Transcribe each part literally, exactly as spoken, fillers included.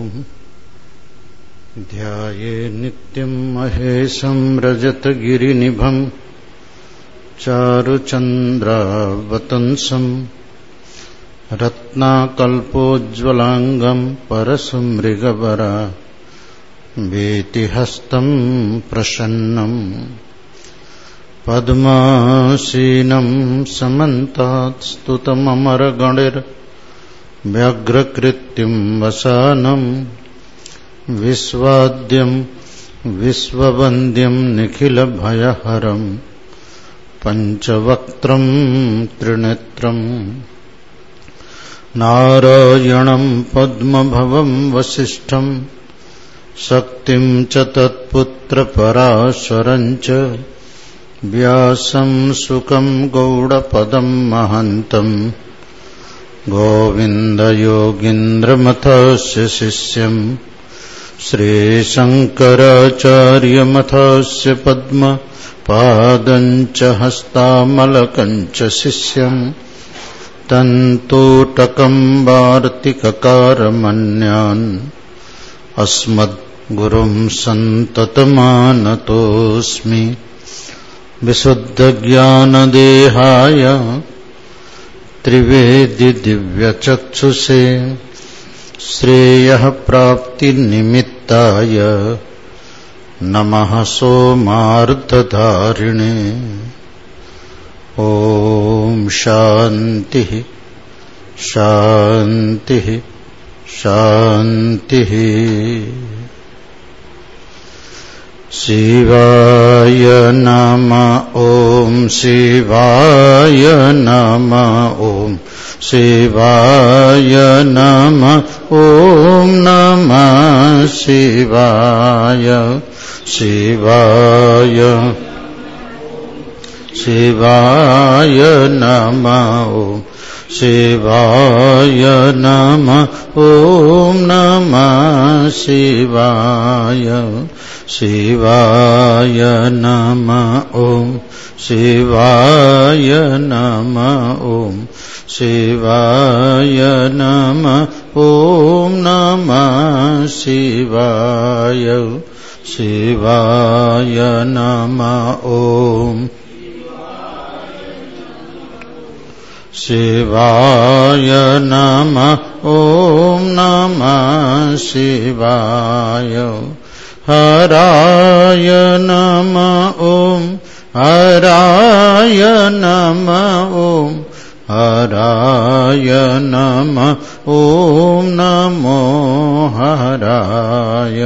ध्याये नित्यं महेशं रजतगिरिनिभं चारुचन्द्रावतंसं रत्नाकल्पोज्ज्वलांगं परशुमृगवरा वेतिहस्तं प्रसन्नं पद्मासीनं समन्तात् स्तुतममरगणैर्व्यग्रकृत्यं वसानं विश्वाद्यं विश्ववन्द्यं निखिलभयहरं पञ्चवक्त्रं त्रिनेत्रं नारायणं पद्मभवं वसिष्ठं शक्तिं च तत्पुत्रपराशरं च व्यासं शुकं गौडपदं महन्तं गोविन्दयोगीन्द्रमथस्य शिष्यं श्रीशङ्कराचार्यमथस्य पद्मपादं च हस्तामलकं च शिष्यं तन्तूटकं वार्तिककारमन्यान् अस्मद्गुरुं सन्ततमानतोऽस्मि। विशुद्धज्ञानदेहाय त्रिवेदिदिव्यचक्षुषे श्रेयः प्राप्तिनिमित्ताय नमः सोमार्धधारिणे। ॐ शान्तिः शान्तिः शान्तिः। शिवाय नमः। ॐ शिवाय नमः। ॐ शिवाय नमः। ॐ नमः शिवाय शिवाय शिवाय नमः। ॐ शिवाय नमः। ॐ नमः शिवाय शिवाय नमः। ॐ शिवाय नमः। ॐ शिवाय नमः। ॐ नमः शिवाय शिवाय नमः। ॐ शिवाय नमः। ॐ नमः शिवाय हराय नमः। ॐ हराय नमः। ॐ हराय नमः। ॐ नमो हराय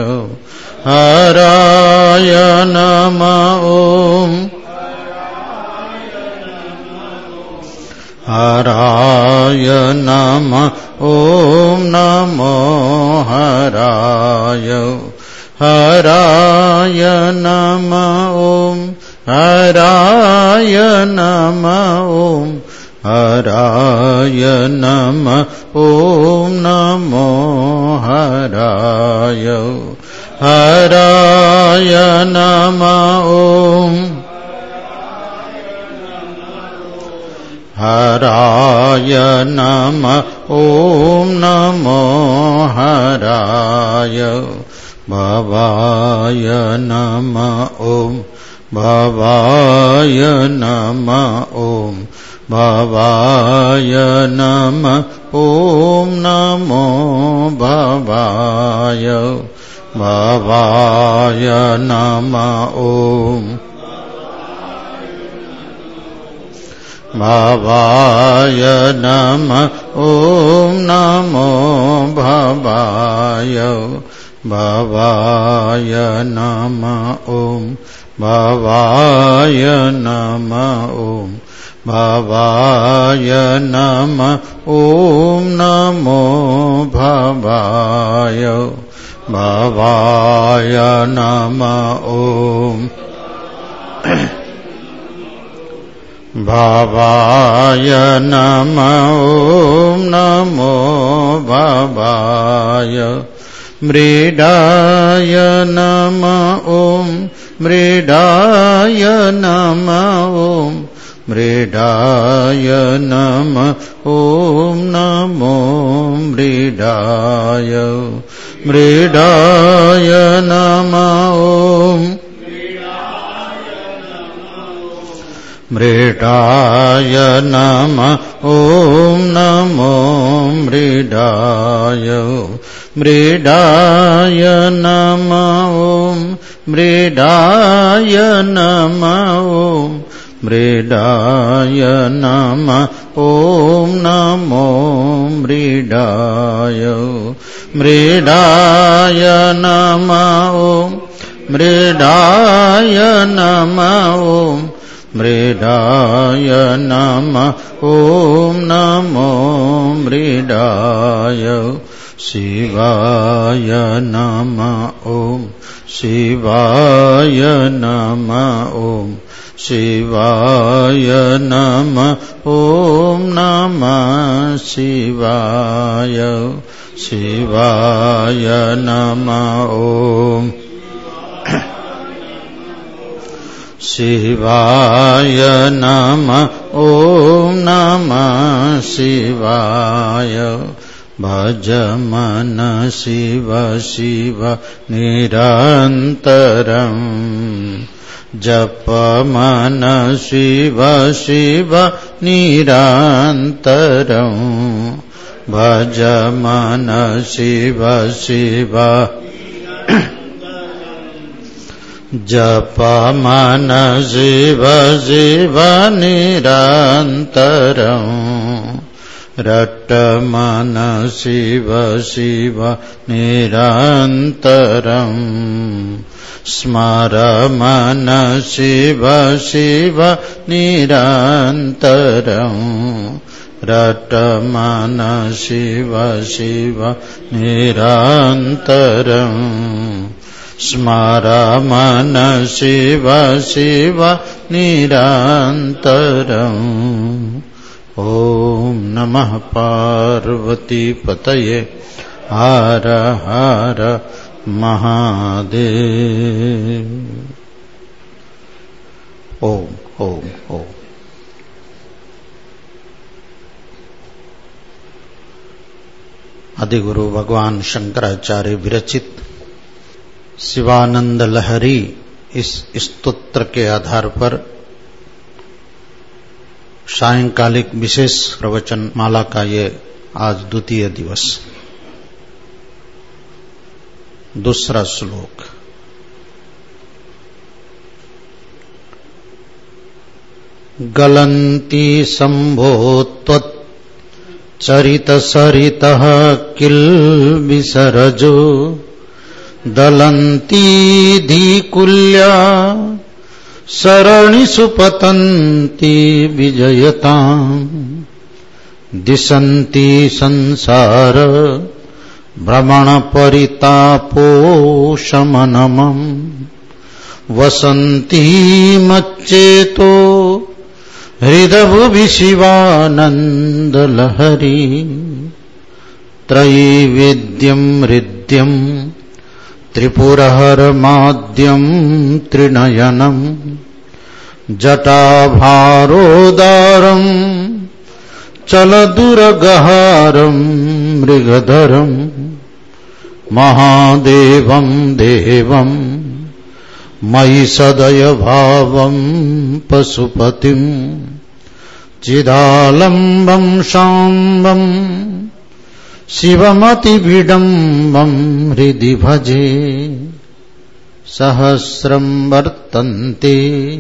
हराय नमः। ॐ हराय नमः। ॐ नमो हराय हराय नमः। ॐ हराय नमः। ॐ हराय नमः। ॐ नमो हराय हराय नमः। ॐ हराय नमः। ॐ नमो हराय भवाय नमः। ॐ भवाय नमः। ॐ भवाय नमः। ॐ नमो भवाय भवाय नमः। ॐ भवाय नमः। ॐ नमो भवाय भवाय नमः। ॐ भवाय नमः। ॐ भवाय नमः। ॐ नमो भवाय भवाय नमः। ॐ भवाय नमः। ॐ नमो भवाय मृडाय नमः। ॐ मृडाय नमः। ॐ मृडाय नमः ॐ नमो मृडाय मृडाय नमः ॐ मृडाय नमः ॐ नमो मृडाय मृडाय नमः ॐ मृडाय नमः ॐ मृडाय नमः ॐ नमो मृडाय मृडाय नमः ॐ मृडाय नमः ॐ मृडाय नमः ॐ नमो मृडाय शिवाय नमः ॐ शिवाय नमः ॐ शिवाय नमः ॐ नमः शिवाय शिवाय नमः ॐ शिवाय नमः ॐ नमः शिवाय भज मन शिव शिव निरन्तरम् जप मन शिव शिव निरन्तरम् भज मन शिव शिव जप मन शिव शिव निरन्तरम् रट मन शिव शिव निरन्तरम् स्मर मन शिव शिव निरन्तरम् रट मन शिव शिव निरन्तरम् स्मर मन शिव शिव निरन्तरम् ॐ नमः पार्वती पतये हर हर महादेव। ओम ओम ओम। आदिगुरु भगवान शंकराचार्य विरचित शिवानंद लहरी इस स्तोत्र के आधार पर सायंकालिक विशेष प्रवचन माला का ये आज द्वितीय दिवस। दूसरा श्लोक। गलन्ति शम्भो त्वच्चरित सरितः किल्बिषरजो दलन्ति धीकुल्या सरणिषु पतन्ति विजयताम् दिशन्ति संसार भ्रमण परितापोशमनमम् वसन्ति मच्चेतो हृदभुवि शिवानन्दलहरी त्रैवेद्यम् हृद्यम् त्रिपुरहरमाद्यम् त्रिनयनम् जटाभारोदारम् चलदुरगहारम् मृगधरम् महादेवम् देवम् मयि सदय भावम् पशुपतिम् चिदालम्बम् शाम्बम् शिवमतिविडम्बम् हृदि भजे सहस्रम् वर्तन्ते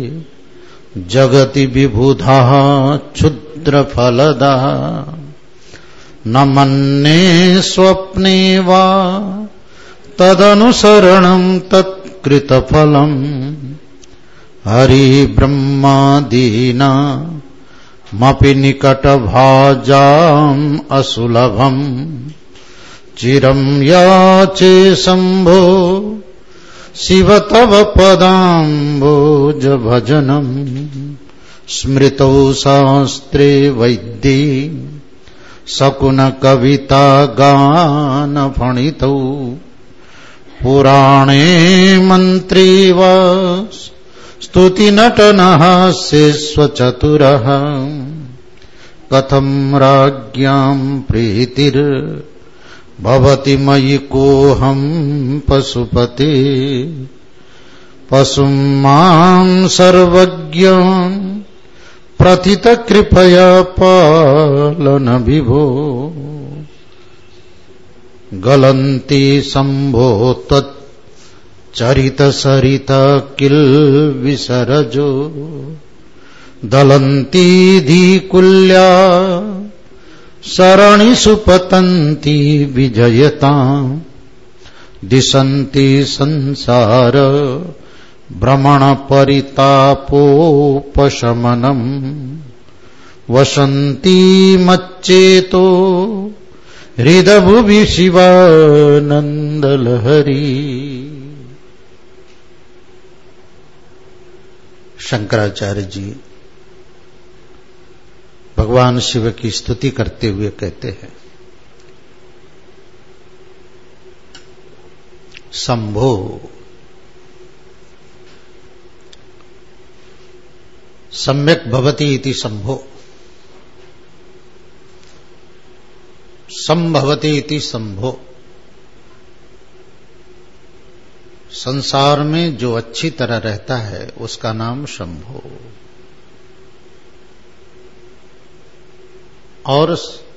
जगति विबुधाः क्षुद्रफलदाः न मन्ये स्वप्ने वा तदनुसरणम् तत्कृतफलम् हरिब्रह्मादीना मपि निकटभाजाम् असुलभम् चिरम् याचे शम्भो शिव तव पदाम्बोज भजनम् स्मृतौ शास्त्रे वैद्ये शकुन कविता गान फणितौ पुराणे मन्त्रे वा स्तुति नटनः शेष्वचतुरः कथं राज्ञां प्रीतिर भवति मयि कोऽहं पशुपते पशुं मां सर्वज्ञं प्रथित कृपया पालन विभो गलन्ति शम्भो तत् चरित सरित किल विसरजो दलन्ति धीकुल्या सरणिषु पतन्ति विजयताम् दिशन्ति संसार भ्रमण परितापोपशमनम् वसन्ति मच्चेतो हृदभुवि शिवानन्दलहरी। शंकराचार्य जी भगवान शिव की स्तुति करते हुए कहते हैं, शंभो सम्यक भवति इति शंभो, संभवति इति शंभो। संसार में जो अच्छी तरह रहता है उसका नाम शंभो, और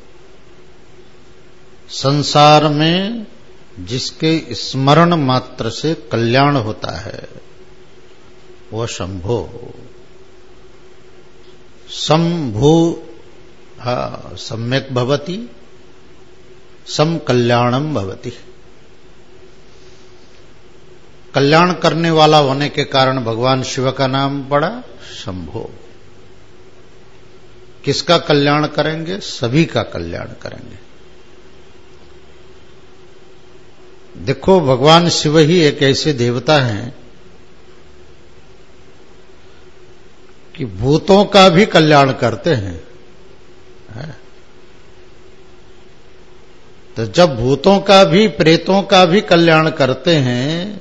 संसार में जिसके स्मरण मात्र से कल्याण होता है वो शंभो। शंभु सम्यक भवति, सम कल्याणम भवति। कल्याण करने वाला होने के कारण भगवान शिव का नाम पड़ा शंभो। किसका कल्याण करेंगे? सभी का कल्याण करेंगे। देखो, भगवान शिव ही एक ऐसे देवता हैं कि भूतों का भी कल्याण करते हैं। तो जब भूतों का भी, प्रेतों का भी कल्याण करते हैं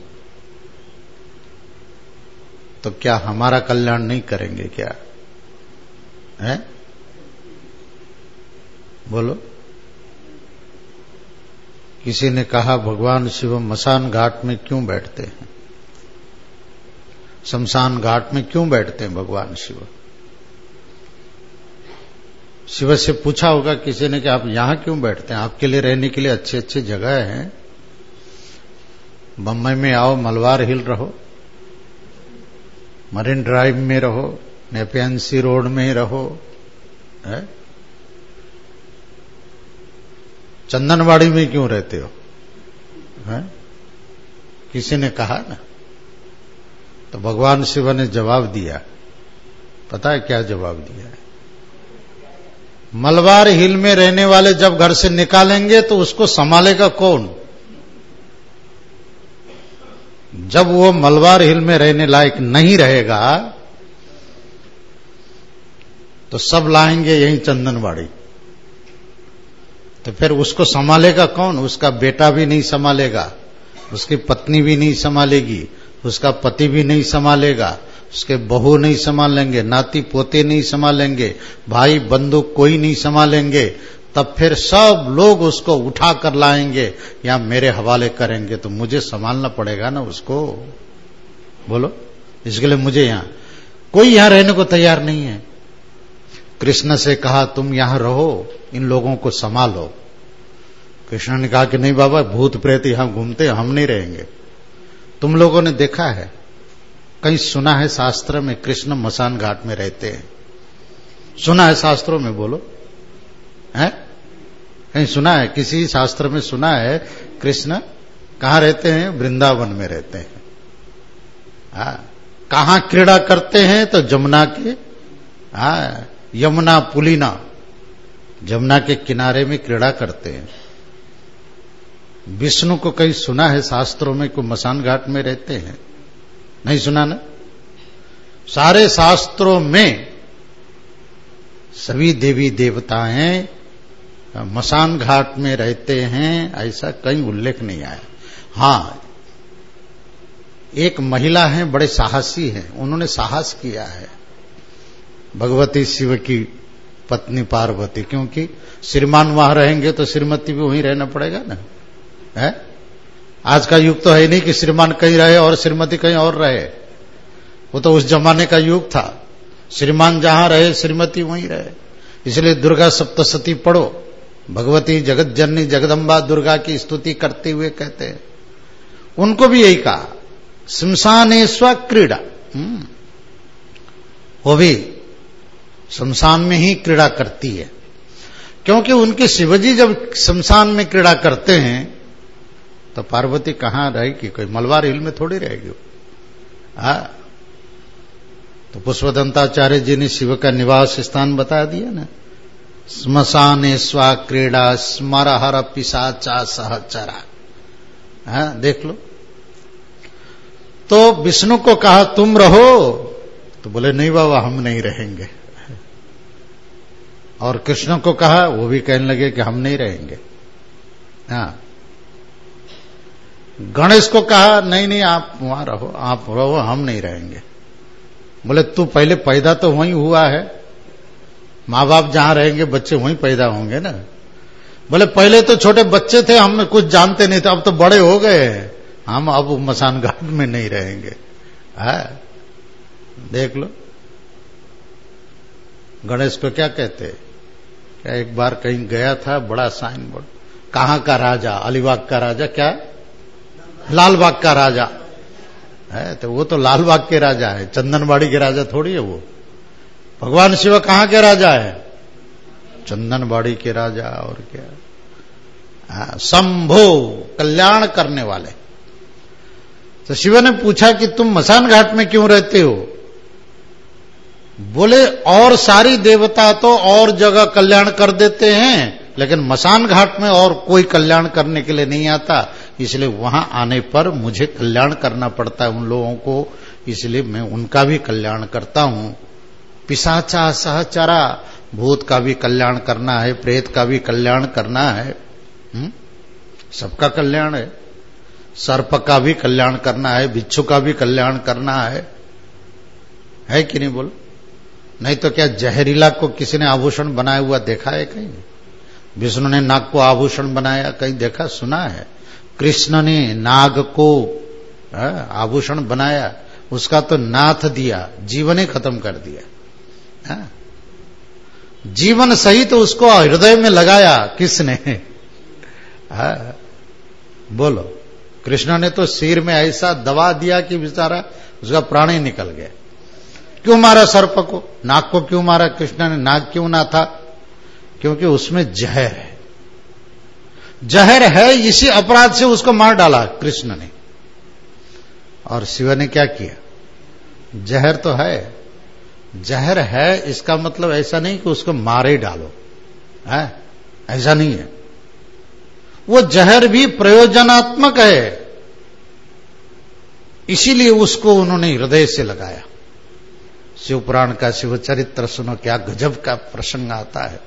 तो क्या हमारा कल्याण नहीं करेंगे क्या? है? बोलो। किसी ने कहा भगवान शिव मसान घाट में क्यों बैठते हैं, शमशान घाट में क्यों बैठते हैं भगवान शिव? शिव से पूछा होगा किसी ने कि आप यहां क्यों बैठते हैं? आपके लिए रहने के लिए अच्छी अच्छी जगह हैं, बम्बई में आओ, मलबार हिल रहो, मरीन ड्राइव में रहो, नेपियंसी रोड में रहो, है? चंदनवाड़ी में क्यों रहते हो? है? किसी ने कहा ना। तो भगवान शिव ने जवाब दिया, पता है क्या जवाब दिया है? मलबार हिल में रहने वाले जब घर से निकालेंगे तो उसको संभालेगा कौन? जब वो मलबार हिल में रहने लायक नहीं रहेगा तो सब लाएंगे यहीं चंदनवाड़ी। तो फिर उसको संभालेगा कौन? उसका बेटा भी नहीं संभालेगा, उसकी पत्नी भी नहीं संभालेगी, उसका पति भी नहीं संभालेगा, उसके बहू नहीं संभालेंगे, नाती पोते नहीं संभालेंगे, भाई बंधु कोई नहीं संभालेंगे। तब फिर सब लोग उसको उठा कर लाएंगे या मेरे हवाले करेंगे, तो मुझे संभालना पड़ेगा ना उसको। बोलो, इसके लिए मुझे यहां कोई यहां रहने को तैयार नहीं है। कृष्ण से कहा तुम यहां रहो, इन लोगों को संभालो। कृष्ण ने कहा कि नहीं बाबा, भूत प्रेत यहां घूमते, हम नहीं रहेंगे। तुम लोगों ने देखा है, कहीं सुना है शास्त्र में कृष्ण मसान घाट में रहते हैं? सुना है शास्त्रों में? बोलो, है? कहीं सुना है? किसी शास्त्र में सुना है कृष्ण कहां रहते हैं? वृंदावन में रहते हैं। हाँ, कहां क्रीड़ा करते हैं? तो जमुना के, हाँ, यमुना पुलिना, जमुना के किनारे में क्रीड़ा करते हैं। विष्णु को कहीं सुना है शास्त्रों में को मसान घाट में रहते हैं? नहीं सुना ना। सारे शास्त्रों में सभी देवी देवताएं मसान घाट में रहते हैं, ऐसा कहीं उल्लेख नहीं आया। हां, एक महिला है, बड़े साहसी हैं, उन्होंने साहस किया है, भगवती शिव की पत्नी पार्वती, क्योंकि श्रीमान वहां रहेंगे तो श्रीमती भी वहीं रहना पड़ेगा ना, है? आज का युग तो है नहीं कि श्रीमान कहीं रहे और श्रीमती कहीं और रहे, वो तो उस जमाने का युग था, श्रीमान जहां रहे श्रीमती वहीं रहे। इसलिए दुर्गा सप्तशती पढ़ो, भगवती जगत जननी जगदम्बा दुर्गा की स्तुति करते हुए कहते हैं, उनको भी यही कहा, शमशाने स्व क्रीड़ा, वो भी शमशान में ही क्रीड़ा करती है, क्योंकि उनके शिवजी जब शमशान में क्रीड़ा करते हैं तो पार्वती कहां रहेगी, कोई मलबार हिल में थोड़ी रहेगी। हाँ, तो पुष्पदंताचार्य जी ने शिव का निवास स्थान बता दिया ना, श्मशाने स्वा क्रीड़ा स्मरहर पिशाचा सहचरा। हाँ, देख लो। तो विष्णु को कहा तुम रहो, तो बोले नहीं बाबा हम नहीं रहेंगे, और कृष्ण को कहा, वो भी कहने लगे कि हम नहीं रहेंगे। हाँ, गणेश को कहा नहीं नहीं आप वहां रहो, आप रहो, हम नहीं रहेंगे। बोले तू पहले पैदा तो वहीं हुआ है, माँ बाप जहां रहेंगे बच्चे वहीं पैदा होंगे ना। बोले पहले तो छोटे बच्चे थे, हम कुछ जानते नहीं थे, अब तो बड़े हो गए हैं, हम अब मसान घाट में नहीं रहेंगे। है, देख लो गणेश को क्या कहते, क्या एक बार कहीं गया था, बड़ा साइन बोर्ड, कहां का राजा, अलीबाग का राजा, क्या लालबाग का राजा है, तो वो तो लालबाग के राजा है, चंदनबाड़ी के राजा थोड़ी है वो। भगवान शिव कहां के राजा है, चंदनबाड़ी के राजा, और क्या, शंभो कल्याण करने वाले। तो शिव ने पूछा कि तुम मसान घाट में क्यों रहते हो? बोले और सारी देवता तो और जगह कल्याण कर देते हैं, लेकिन मसान घाट में और कोई कल्याण करने के लिए नहीं आता, इसलिए वहां आने पर मुझे कल्याण करना पड़ता है उन लोगों को, इसलिए मैं उनका भी कल्याण करता हूं। पिशाचा सहचरा, भूत का भी कल्याण करना है, प्रेत का भी कल्याण करना है, हुँ? सबका कल्याण है, सर्प का भी कल्याण करना है, बिच्छू का भी कल्याण करना है, है कि नहीं बोलो? नहीं तो क्या जहरीला को किसी ने आभूषण बनाया हुआ देखा है कहीं? विष्णु ने नाग को आभूषण बनाया कहीं देखा, सुना है? कृष्ण ने नाग को आभूषण बनाया, उसका तो नाथ दिया, जीवन ही खत्म कर दिया। है? जीवन सहित तो उसको हृदय में लगाया किसने? है? बोलो, कृष्ण ने तो सिर में ऐसा दबा दिया कि बेचारा उसका प्राण ही निकल गया। क्यों मारा सर्प को, नाग को क्यों मारा कृष्ण ने? नाग क्यों ना था? क्योंकि उसमें जहर है, जहर है, इसी अपराध से उसको मार डाला कृष्ण ने। और शिव ने क्या किया? जहर तो है, जहर है इसका मतलब ऐसा नहीं कि उसको मारे डालो, है? ऐसा नहीं है, वो जहर भी प्रयोजनात्मक है, इसीलिए उसको उन्होंने हृदय से लगाया। शिव पुराण का शिव चरित्र सुनो, क्या गजब का प्रसंग आता है।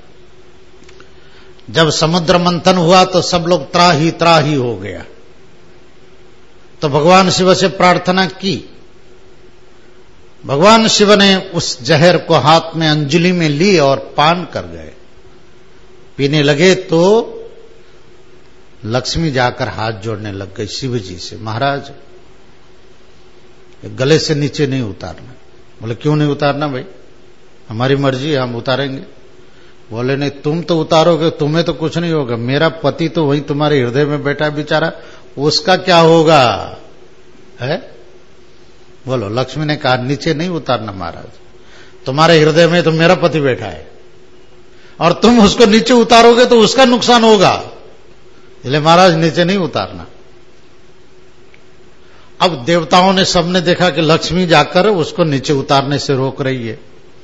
जब समुद्र मंथन हुआ तो सब लोग त्राही त्राही हो गया, तो भगवान शिव से प्रार्थना की। भगवान शिव ने उस जहर को हाथ में अंजलि में ली और पान कर गए। पीने लगे तो लक्ष्मी जाकर हाथ जोड़ने लग गई शिव जी से, महाराज गले से नीचे नहीं उतारना। बोले क्यों नहीं उतारना भाई? हमारी मर्जी है, हम उतारेंगे। बोले नहीं, तुम तो उतारोगे, तुम्हें तो कुछ नहीं होगा, मेरा पति तो वहीं तुम्हारे हृदय में बैठा है बेचारा, उसका क्या होगा? है? बोलो, लक्ष्मी ने कहा नीचे नहीं उतारना महाराज, तुम्हारे हृदय में तो मेरा पति बैठा है, और तुम उसको नीचे उतारोगे तो उसका नुकसान होगा, इसलिए महाराज नीचे नहीं उतारना। अब देवताओं ने सबने देखा कि लक्ष्मी जाकर उसको नीचे उतारने से रोक रही है।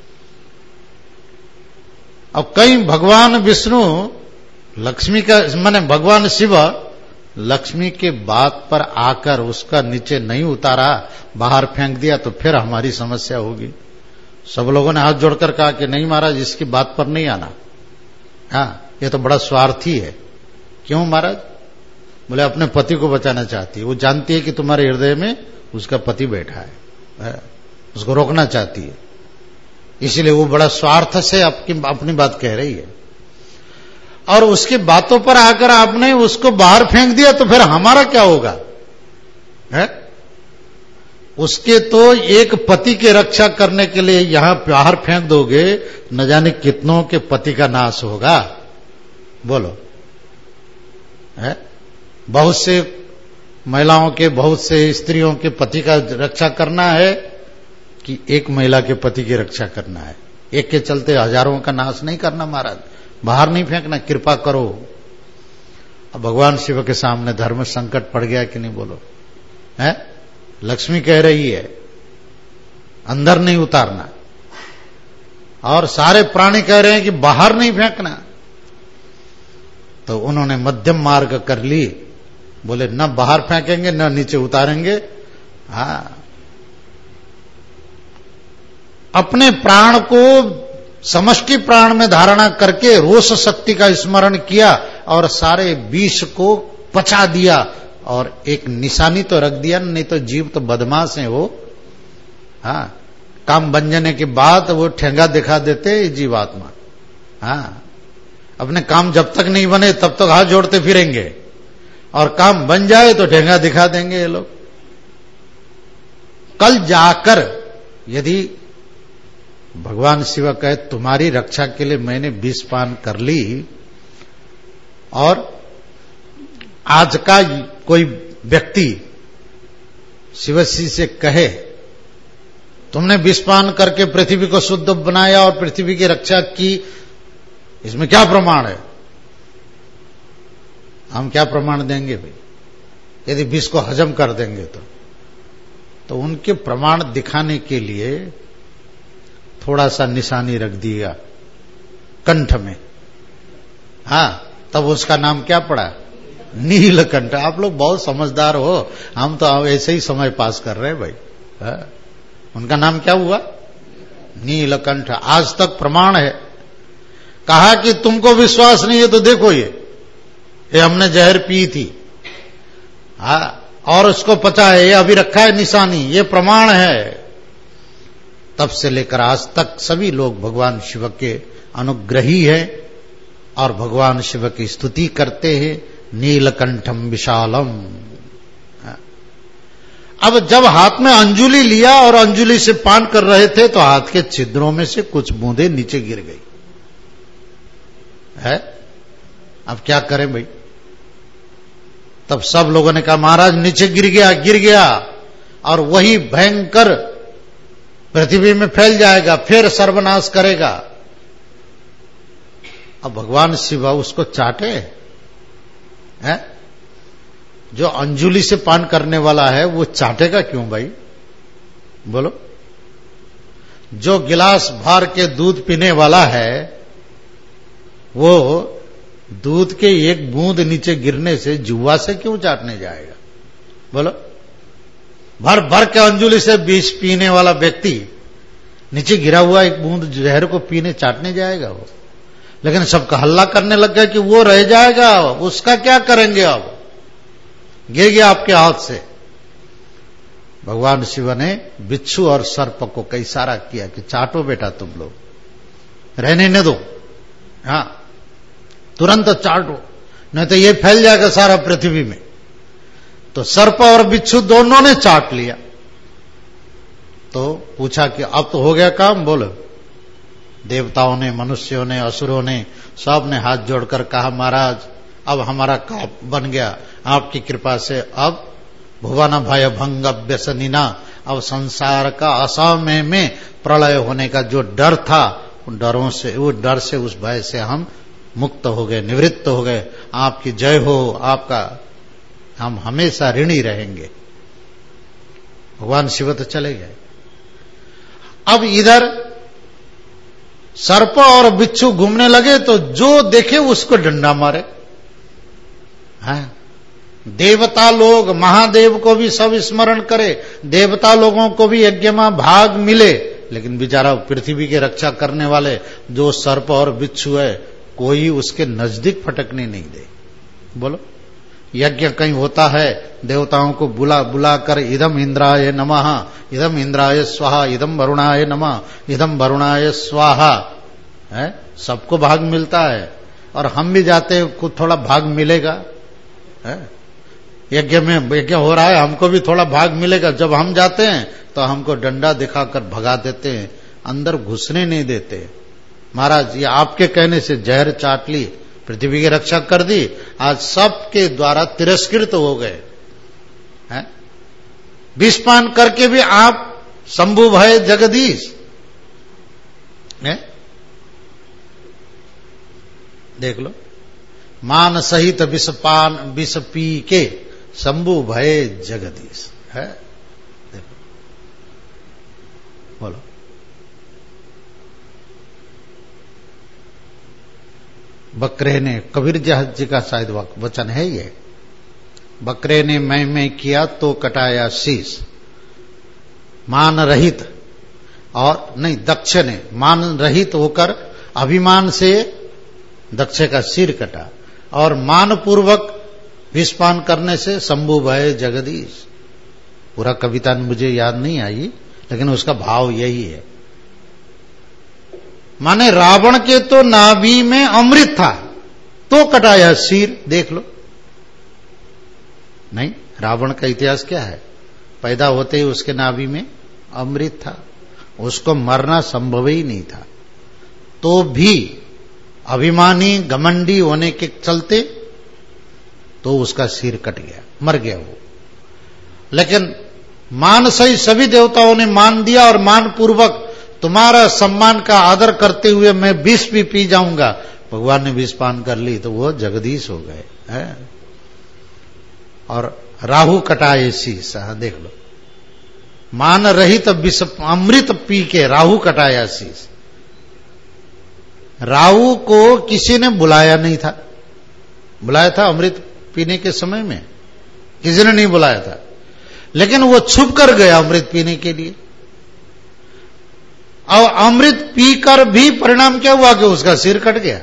अब कहीं भगवान विष्णु लक्ष्मी का माने भगवान शिव लक्ष्मी के बात पर आकर उसका नीचे नहीं उतारा, बाहर फेंक दिया, तो फिर हमारी समस्या होगी। सब लोगों ने हाथ जोड़कर कहा कि नहीं महाराज, इसकी बात पर नहीं आना, हाँ ये तो बड़ा स्वार्थी है। क्यों महाराज? बोले अपने पति को बचाना चाहती है। वो जानती है कि तुम्हारे हृदय में उसका पति बैठा है, है? उसको रोकना चाहती है, इसलिए वो बड़ा स्वार्थ से आपकी अपनी बात कह रही है। और उसकी बातों पर आकर आपने उसको बाहर फेंक दिया तो फिर हमारा क्या होगा, है? उसके तो एक पति की रक्षा करने के लिए यहां बाहर फेंक दोगे, न जाने कितनों के पति का नाश होगा। बोलो, है? बहुत से महिलाओं के, बहुत से स्त्रियों के पति का रक्षा करना है कि एक महिला के पति की रक्षा करना है? एक के चलते हजारों का नाश नहीं करना महाराज, बाहर नहीं फेंकना, कृपा करो। अब भगवान शिव के सामने धर्म संकट पड़ गया कि नहीं, बोलो, है? लक्ष्मी कह रही है अंदर नहीं उतारना, और सारे प्राणी कह रहे हैं कि बाहर नहीं फेंकना। तो उन्होंने मध्यम मार्ग कर ली, बोले न बाहर फेंकेंगे न नीचे उतारेंगे। हाँ, अपने प्राण को समष्टि प्राण में धारणा करके रोष शक्ति का स्मरण किया और सारे विष को पचा दिया, और एक निशानी तो रख दिया, नहीं तो जीव तो बदमाश है वो। हाँ, काम बन जाने के बाद वो ठेंगा दिखा देते जीवात्मा। हाँ, अपने काम जब तक नहीं बने तब तक हाथ जोड़ते फिरेंगे, और काम बन जाए तो ठेंगा दिखा देंगे ये लोग। कल जाकर यदि भगवान शिव कहे तुम्हारी रक्षा के लिए मैंने विष पान कर ली, और आज का कोई व्यक्ति शिवजी से कहे तुमने विष पान करके पृथ्वी को शुद्ध बनाया और पृथ्वी की रक्षा की, इसमें क्या प्रमाण है? हम क्या प्रमाण देंगे भाई? यदि विष को हजम कर देंगे तो तो उनके प्रमाण दिखाने के लिए थोड़ा सा निशानी रख दिया कंठ में। हाँ, तब उसका नाम क्या पड़ा? नीलकंठ। आप लोग बहुत समझदार हो, हम तो ऐसे ही समय पास कर रहे हैं भाई। हाँ? उनका नाम क्या हुआ? नीलकंठ। आज तक प्रमाण है। कहा कि तुमको विश्वास नहीं है तो देखो, ये ये हमने जहर पी थी, हाँ, और उसको पचा है, ये अभी रखा है निशानी, ये प्रमाण है। तब से लेकर आज तक सभी लोग भगवान शिव के अनुग्रही हैं और भगवान शिव की स्तुति करते हैं। नीलकंठम विशालम। अब जब हाथ में अंजुली लिया और अंजुली से पान कर रहे थे तो हाथ के छिद्रों में से कुछ बूंदें नीचे गिर गई है। अब क्या करें भाई? तब सब लोगों ने कहा महाराज नीचे गिर गया, गिर गया, और वही भयंकर पृथ्वी में फैल जाएगा, फिर सर्वनाश करेगा। अब भगवान शिव उसको चाटे है? जो अंजुली से पान करने वाला है वो चाटेगा क्यों भाई? बोलो। जो गिलास भर के दूध पीने वाला है वो दूध के एक बूंद नीचे गिरने से जुआ से क्यों चाटने जाएगा? बोलो। भर भर के अंजुली से बीज पीने वाला व्यक्ति नीचे गिरा हुआ एक बूंद जहर को पीने चाटने जाएगा वो? लेकिन सबका हल्ला करने लग गया कि वो रह जाएगा, उसका क्या करेंगे? अब गिर गया आपके हाथ से। भगवान शिव ने बिच्छू और सर्प को कई इशारा किया कि चाटो बेटा, तुम लोग रहने न दो, हाँ, तुरंत चाटो, नहीं तो ये फैल जाएगा सारा पृथ्वी में। तो सर्प और बिच्छू दोनों ने चाट लिया। तो पूछा कि अब तो हो गया काम? बोलो। देवताओं ने, मनुष्यों ने, असुरों ने, सब ने हाथ जोड़कर कहा महाराज अब हमारा काम बन गया आपकी कृपा से। अब भुवन भय भंग व्यसनिना, अब संसार का असाम्य में प्रलय होने का जो डर था, उन डरों से, वो डर से, उस भय से हम मुक्त हो गए, निवृत्त हो गए। आपकी जय हो, आपका हम हमेशा ऋणी रहेंगे। भगवान शिव तो चले गए। अब इधर सर्प और बिच्छू घूमने लगे तो जो देखे उसको डंडा मारे। हाँ? देवता लोग, महादेव को भी सब स्मरण करे, देवता लोगों को भी यज्ञ में भाग मिले, लेकिन बेचारा पृथ्वी की रक्षा करने वाले जो सर्प और बिच्छू है, कोई उसके नजदीक फटकने नहीं दे। बोलो। यज्ञ कहीं होता है, देवताओं को बुला बुला कर इदम इंद्राय नमः, इदम इंद्राय स्वाहा, इदम वरुणाय नमः, इदम वरुणाय स्वाहा, है सबको भाग मिलता है। और हम भी जाते हैं, कुछ थोड़ा भाग मिलेगा, है यज्ञ में यज्ञ हो रहा है, हमको भी थोड़ा भाग मिलेगा। जब हम जाते हैं तो हमको डंडा दिखाकर भगा देते हैं, अंदर घुसने नहीं देते। महाराज ये आपके कहने से जहर चाट ली, पृथ्वी की रक्षा कर दी, आज सबके द्वारा तिरस्कृत हो गए हैं। विषपान करके भी आप शंभु भय जगदीश है, देख लो, मान सहित विषपान विष पी के शंभु भय जगदीश है। देखो बोलो, बकरे ने, कबीर जहाज जी का शायद वचन है ये, बकरे ने मैं मैं किया तो कटाया शीश, मान रहित, और नहीं दक्ष ने मान रहित होकर अभिमान से दक्ष का सिर कटा, और मान पूर्वक विषपान करने से शंभु भय जगदीश। पूरा कविता मुझे याद नहीं आई, लेकिन उसका भाव यही है। माने रावण के तो नाभि में अमृत था तो कटाया सिर, देख लो। नहीं, रावण का इतिहास क्या है, पैदा होते ही उसके नाभि में अमृत था, उसको मरना संभव ही नहीं था, तो भी अभिमानी घमंडी होने के चलते तो उसका सिर कट गया, मर गया वो। लेकिन मान सही सभी देवताओं ने मान दिया, और मान पूर्वक तुम्हारा सम्मान का आदर करते हुए मैं विष भी पी जाऊंगा। भगवान ने विष पान कर ली तो वो जगदीश हो गए है। और राहु कटाए शीश, देख लो, मान रहित विष अमृत पी के राहु कटाया शीश। राहु को किसी ने बुलाया नहीं था, बुलाया था अमृत पीने के समय में? किसी ने नहीं बुलाया था, लेकिन वो छुप कर गया अमृत पीने के लिए। और अमृत पीकर भी परिणाम क्या हुआ कि उसका सिर कट गया।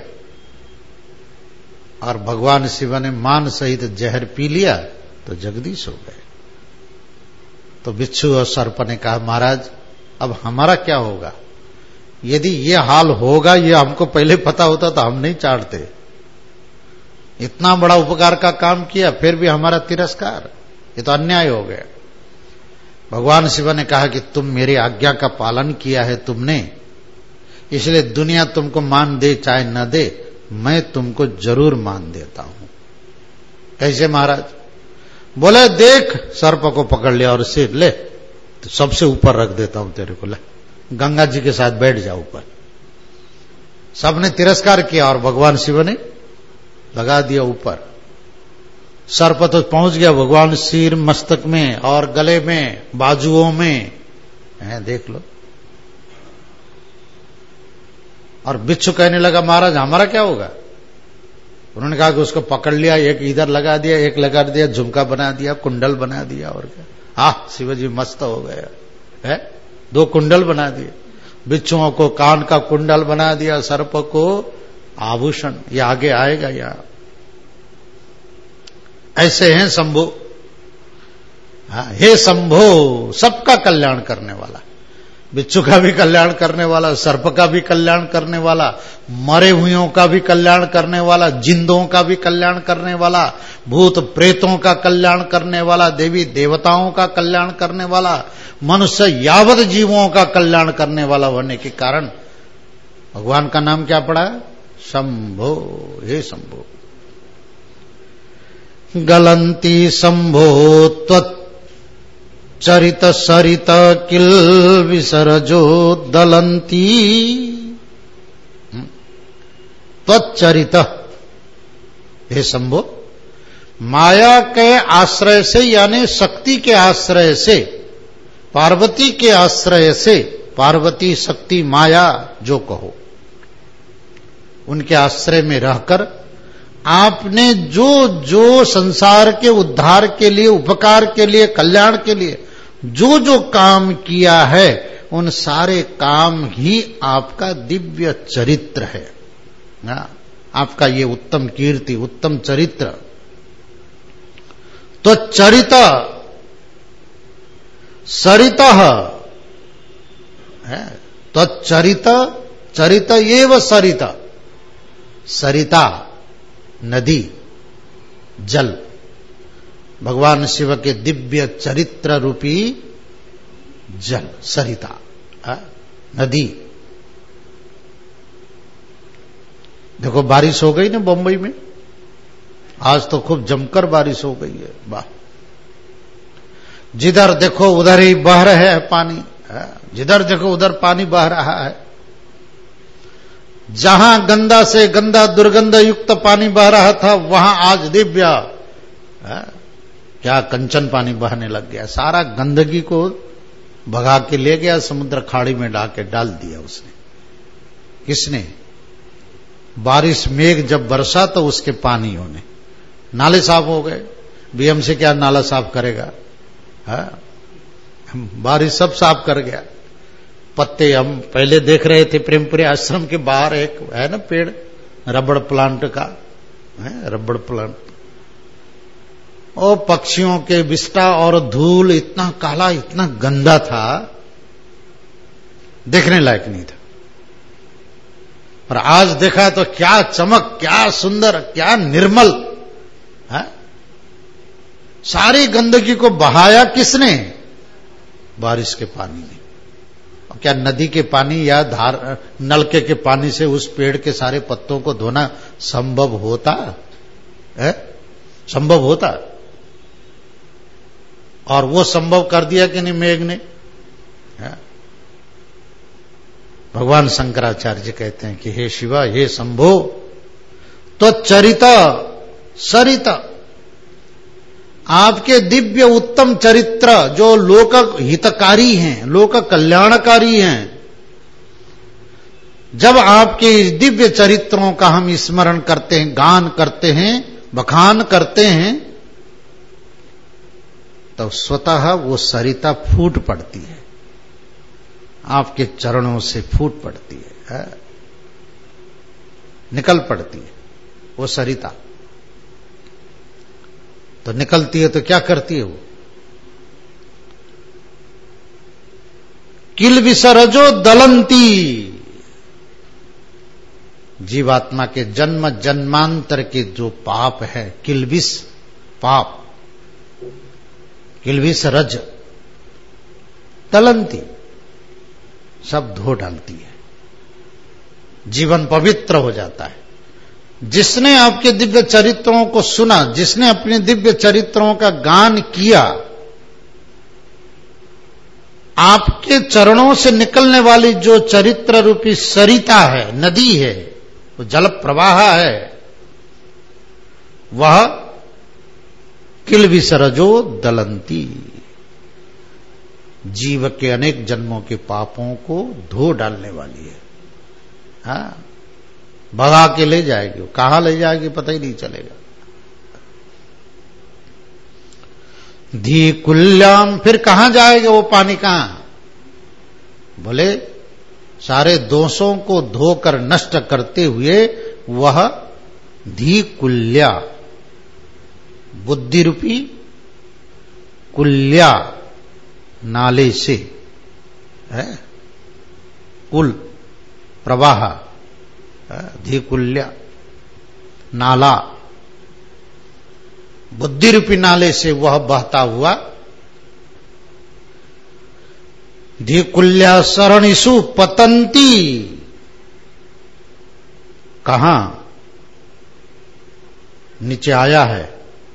और भगवान शिव ने मान सहित जहर पी लिया तो जगदीश हो गए। तो बिच्छू और सर्प ने कहा, महाराज अब हमारा क्या होगा? यदि ये हाल होगा, ये हमको पहले पता होता तो हम नहीं चाटते। इतना बड़ा उपकार का काम किया, फिर भी हमारा तिरस्कार, ये तो अन्याय हो गया। भगवान शिव ने कहा कि तुम मेरी आज्ञा का पालन किया है तुमने, इसलिए दुनिया तुमको मान दे चाहे न दे, मैं तुमको जरूर मान देता हूं। कैसे महाराज? बोले देख, सर्प को पकड़ लिया और सिर ले, तो सबसे ऊपर रख देता हूं तेरे को, ले गंगा जी के साथ बैठ जा ऊपर। सबने तिरस्कार किया और भगवान शिव ने लगा दिया ऊपर। सर्प तो पहुंच गया भगवान सिर मस्तक में और गले में, बाजुओं में है, देख लो। और बिच्छू कहने लगा, महाराज हमारा क्या होगा? उन्होंने कहा कि उसको पकड़ लिया, एक इधर लगा दिया, एक लगा दिया, झुमका बना दिया, कुंडल बना दिया, और क्या। आह, शिवजी मस्त हो गए है, दो कुंडल बना दिए। बिच्छुओं को कान का कुंडल बना दिया, सर्प को आभूषण। ये आगे आएगा यहां। ऐसे हैं शंभु। हाँ, हे शंभो, सबका कल्याण करने वाला, बिच्छू का भी कल्याण करने वाला, सर्प का भी कल्याण करने वाला, मरे हुओं का भी कल्याण करने वाला, जिंदों का भी कल्याण करने वाला, भूत प्रेतों का कल्याण करने वाला, देवी देवताओं का कल्याण करने वाला, मनुष्य यावत जीवों का कल्याण करने वाला होने के कारण भगवान का नाम क्या पड़ा? शंभो। हे शंभो। गलंती शंभो त्वत् चरित सरित किल विसरजो दलंती। त्वच्चरित, हे शंभो, माया के आश्रय से, यानी शक्ति के आश्रय से, पार्वती के आश्रय से, पार्वती शक्ति माया जो कहो, उनके आश्रय में रहकर आपने जो जो संसार के उद्धार के लिए, उपकार के लिए, कल्याण के लिए जो जो काम किया है, उन सारे काम ही आपका दिव्य चरित्र है ना? आपका ये उत्तम कीर्ति, उत्तम चरित्र तो चरित सरित है, तो चरित चरित एव सरित, सरिता नदी जल, भगवान शिव के दिव्य चरित्र रूपी जल सरिता है, नदी। देखो बारिश हो गई ना बंबई में, आज तो खूब जमकर बारिश हो गई है, वाह। जिधर देखो उधर ही बह रहे है पानी, जिधर देखो उधर पानी बह रहा है। जहां गंदा से गंदा दुर्गंध युक्त पानी बह रहा था, वहां आज दिव्य है, क्या कंचन पानी बहने लग गया। सारा गंदगी को भगा के ले गया, समुद्र खाड़ी में डाल के डाल दिया उसने। किसने? बारिश मेघ जब बरसा तो उसके पानियों ने, नाले साफ हो गए। बीएमसी क्या नाला साफ करेगा, है? बारिश सब साफ कर गया। पत्ते हम पहले देख रहे थे प्रेमपुरी आश्रम के बाहर एक है ना पेड़, रबड़ प्लांट का है, रबड़ प्लांट। और पक्षियों के विष्टा और धूल इतना काला, इतना गंदा था, देखने लायक नहीं था। और आज देखा तो क्या चमक, क्या सुंदर, क्या निर्मल है। सारी गंदगी को बहाया किसने? बारिश के पानी ने। क्या नदी के पानी या धार नलके के पानी से उस पेड़ के सारे पत्तों को धोना संभव होता है? संभव होता? और वो संभव कर दिया कि नहीं मेघ ने। है? भगवान शंकराचार्य जी कहते हैं कि हे शिवा, हे शंभो, तो चरिता सरिता, आपके दिव्य उत्तम चरित्र जो लोक हितकारी हैं, लोक कल्याणकारी हैं, जब आपके दिव्य चरित्रों का हम स्मरण करते हैं, गान करते हैं, बखान करते हैं, तो स्वतः वो सरिता फूट पड़ती है, आपके चरणों से फूट पड़ती है, है? निकल पड़ती है वो सरिता। तो निकलती है तो क्या करती है वो? किल विसरजो दलंती, जीवात्मा के जन्म जन्मांतर के जो पाप है, किलविस पाप, किलविस रज दलंती, सब धो डालती है, जीवन पवित्र हो जाता है। जिसने आपके दिव्य चरित्रों को सुना, जिसने अपने दिव्य चरित्रों का गान किया, आपके चरणों से निकलने वाली जो चरित्र रूपी सरिता है, नदी है, वो जल प्रवाह है, वह किल विसरजो दलंती, जीव के अनेक जन्मों के पापों को धो डालने वाली है। हाँ, भगा के ले जाएगी। कहां ले जाएगी पता ही नहीं चलेगा। धी कुल्याम, फिर कहां जाएगा वो पानी? कहां? बोले सारे दोषों को धोकर नष्ट करते हुए वह धी कुल्या, बुद्धि रूपी कुल्या नाले से है, कुल प्रवाह, धीकुल्या नाला, बुद्धि रूपी नाले से वह बहता हुआ धीकुल्या सरणिषु पतंती, कहां? नीचे आया है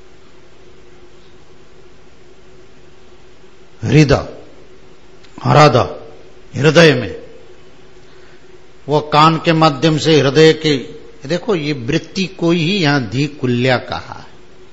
हृदय, हृदय हृदय में, वो कान के माध्यम से हृदय के, देखो ये वृत्ति को ही यहां धी कुल्या कहा है।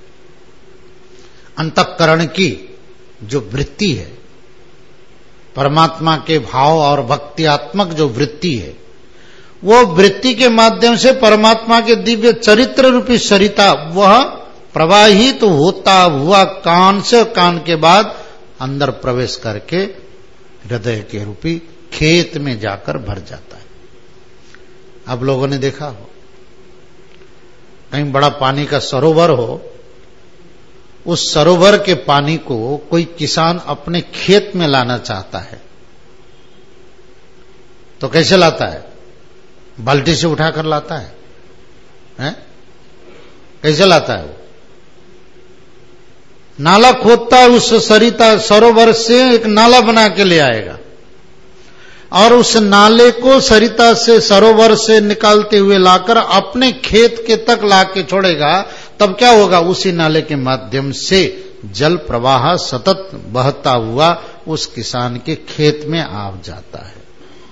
अंतःकरण की जो वृत्ति है, परमात्मा के भाव और भक्तियात्मक जो वृत्ति है, वो वृत्ति के माध्यम से परमात्मा के दिव्य चरित्र रूपी सरिता वह प्रवाहित तो होता हुआ कान से, कान के बाद अंदर प्रवेश करके हृदय के रूपी खेत में जाकर भर जाता है। आप लोगों ने देखा हो, कहीं बड़ा पानी का सरोवर हो उस सरोवर के पानी को कोई किसान अपने खेत में लाना चाहता है तो कैसे लाता है? बाल्टी से उठाकर लाता है, हैं? कैसे लाता है? वो नाला खोदता है, उस सरिता सरोवर से एक नाला बना के ले आएगा और उस नाले को सरिता से सरोवर से निकालते हुए लाकर अपने खेत के तक लाके छोड़ेगा। तब क्या होगा? उसी नाले के माध्यम से जल प्रवाह सतत बहता हुआ उस किसान के खेत में आ जाता है।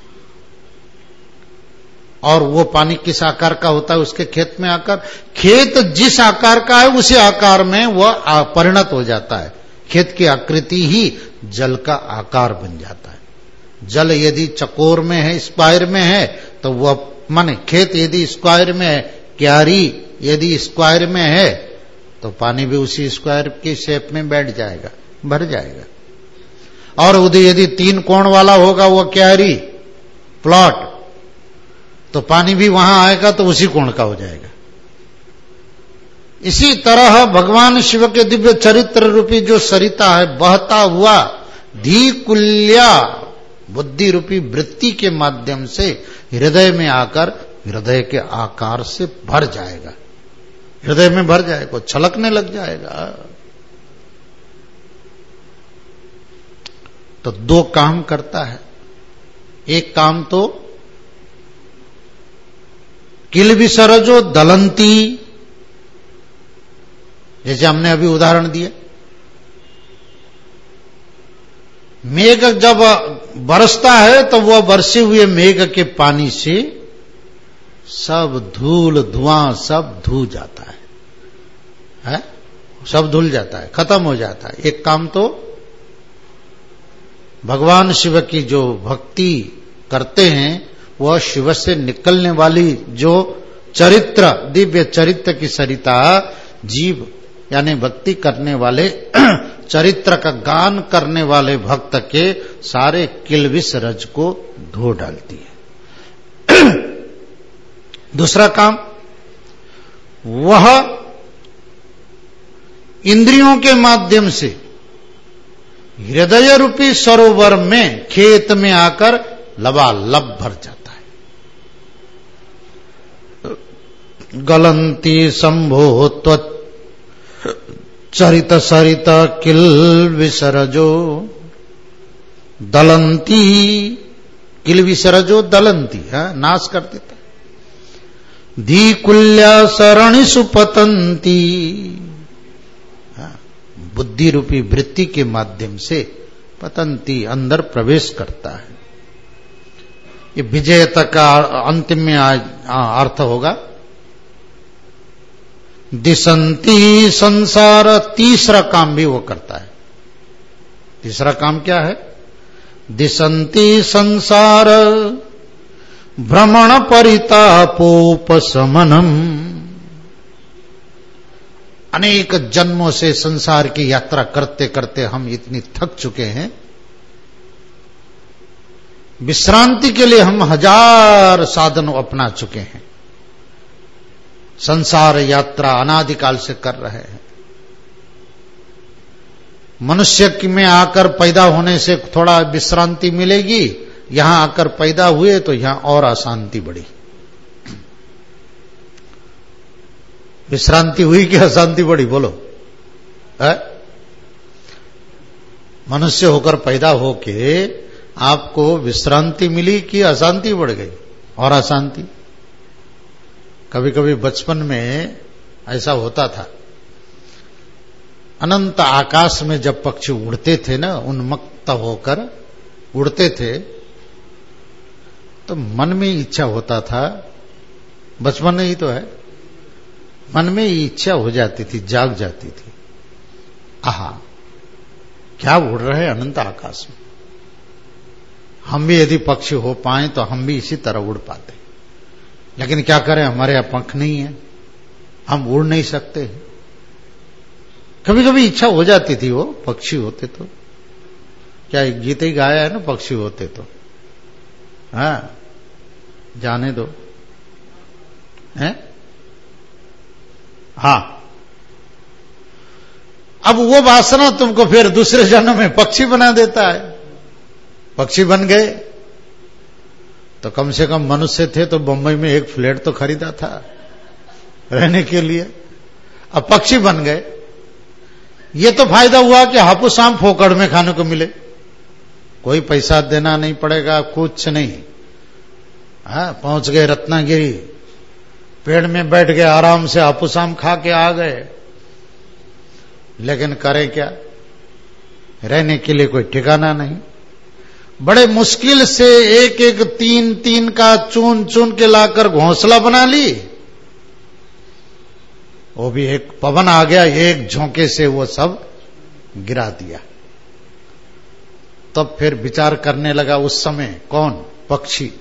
और वो पानी किस आकार का होता है? उसके खेत में आकर, खेत जिस आकार का है उसी आकार में वह परिणत हो जाता है। खेत की आकृति ही जल का आकार बन जाता है। जल यदि चकोर में है, स्क्वायर में है, तो वह माने खेत यदि स्क्वायर में है, क्यारी यदि स्क्वायर में है, तो पानी भी उसी स्क्वायर की शेप में बैठ जाएगा, भर जाएगा। और उधर यदि तीन कोण वाला होगा वह क्यारी प्लॉट, तो पानी भी वहां आएगा तो उसी कोण का हो जाएगा। इसी तरह भगवान शिव के दिव्य चरित्र रूपी जो सरिता है, बहता हुआ धीकुल्या बुद्धि रूपी वृत्ति के माध्यम से हृदय में आकर हृदय के आकार से भर जाएगा, हृदय में भर जाएगा, छलकने लग जाएगा। तो दो काम करता है। एक काम तो किल विसरजो दलंती, जैसे हमने अभी उदाहरण दिया, मेघ जब बरसता है तो वह बरसे हुए मेघ के पानी से सब धूल धुआं सब धू जाता है, है? सब धुल जाता है, खत्म हो जाता है। एक काम तो भगवान शिव की जो भक्ति करते हैं, वह शिव से निकलने वाली जो चरित्र, दिव्य चरित्र की सरिता, जीव यानी भक्ति करने वाले, चरित्र का गान करने वाले भक्त के सारे किलविस रज को धो डालती है। दूसरा काम, वह इंद्रियों के माध्यम से हृदय रूपी सरोवर में, खेत में आकर लबालब भर जाता है। गलंती संभो त्वच चरित सरित किल विसरजो दलंती, किल विसरजो दलंती, है नाश कर देता। धीकुल्या सरणि सुपतंती, बुद्धि रूपी वृत्ति के माध्यम से पतंती, अंदर प्रवेश करता है। ये विजयता का अंतिम में अर्थ होगा। दिशंती संसार, तीसरा काम भी वो करता है। तीसरा काम क्या है? दिशंती संसार भ्रमण परितापोपशमनम, अनेक जन्मों से संसार की यात्रा करते करते हम इतनी थक चुके हैं, विश्रांति के लिए हम हजार साधन अपना चुके हैं, संसार यात्रा अनादिकाल से कर रहे हैं। मनुष्य में आकर पैदा होने से थोड़ा विश्रांति मिलेगी, यहां आकर पैदा हुए तो यहां और अशांति बढ़ी। विश्रांति हुई कि अशांति बढ़ी? बोलो, है? मनुष्य होकर पैदा होके आपको विश्रांति मिली कि अशांति बढ़ गई? और अशांति। कभी कभी बचपन में ऐसा होता था, अनंत आकाश में जब पक्षी उड़ते थे ना, उन्मत्त होकर उड़ते थे, तो मन में इच्छा होता था, बचपन में ही तो है, मन में इच्छा हो जाती थी, जाग जाती थी, आहा क्या उड़ रहे अनंत आकाश में, हम भी यदि पक्षी हो पाए तो हम भी इसी तरह उड़ पाते। लेकिन क्या करें, हमारे यहां पंख नहीं है, हम उड़ नहीं सकते। कभी कभी इच्छा हो जाती थी, वो पक्षी होते तो, क्या एक गीत ही गाया है ना, पक्षी होते तो, हाँ जाने दो, हैं? हाँ, अब वो वासना तुमको फिर दूसरे जन्म में पक्षी बना देता है। पक्षी बन गए तो कम से कम मनुष्य थे तो बंबई में एक फ्लैट तो खरीदा था रहने के लिए, अब पक्षी बन गए। ये तो फायदा हुआ कि हापुस आम फोकड़ में खाने को मिले, कोई पैसा देना नहीं पड़ेगा, कुछ नहीं। हाँ, पहुंच गए रत्नागिरी, पेड़ में बैठ गए, आराम से हापुस आम खा के आ गए। लेकिन करें क्या, रहने के लिए कोई ठिकाना नहीं। बड़े मुश्किल से एक एक तीन तीन का चुन चुन के लाकर घोंसला बना ली, वो भी एक पवन आ गया, एक झोंके से वो सब गिरा दिया। तब फिर विचार करने लगा उस समय कौन, पक्षी।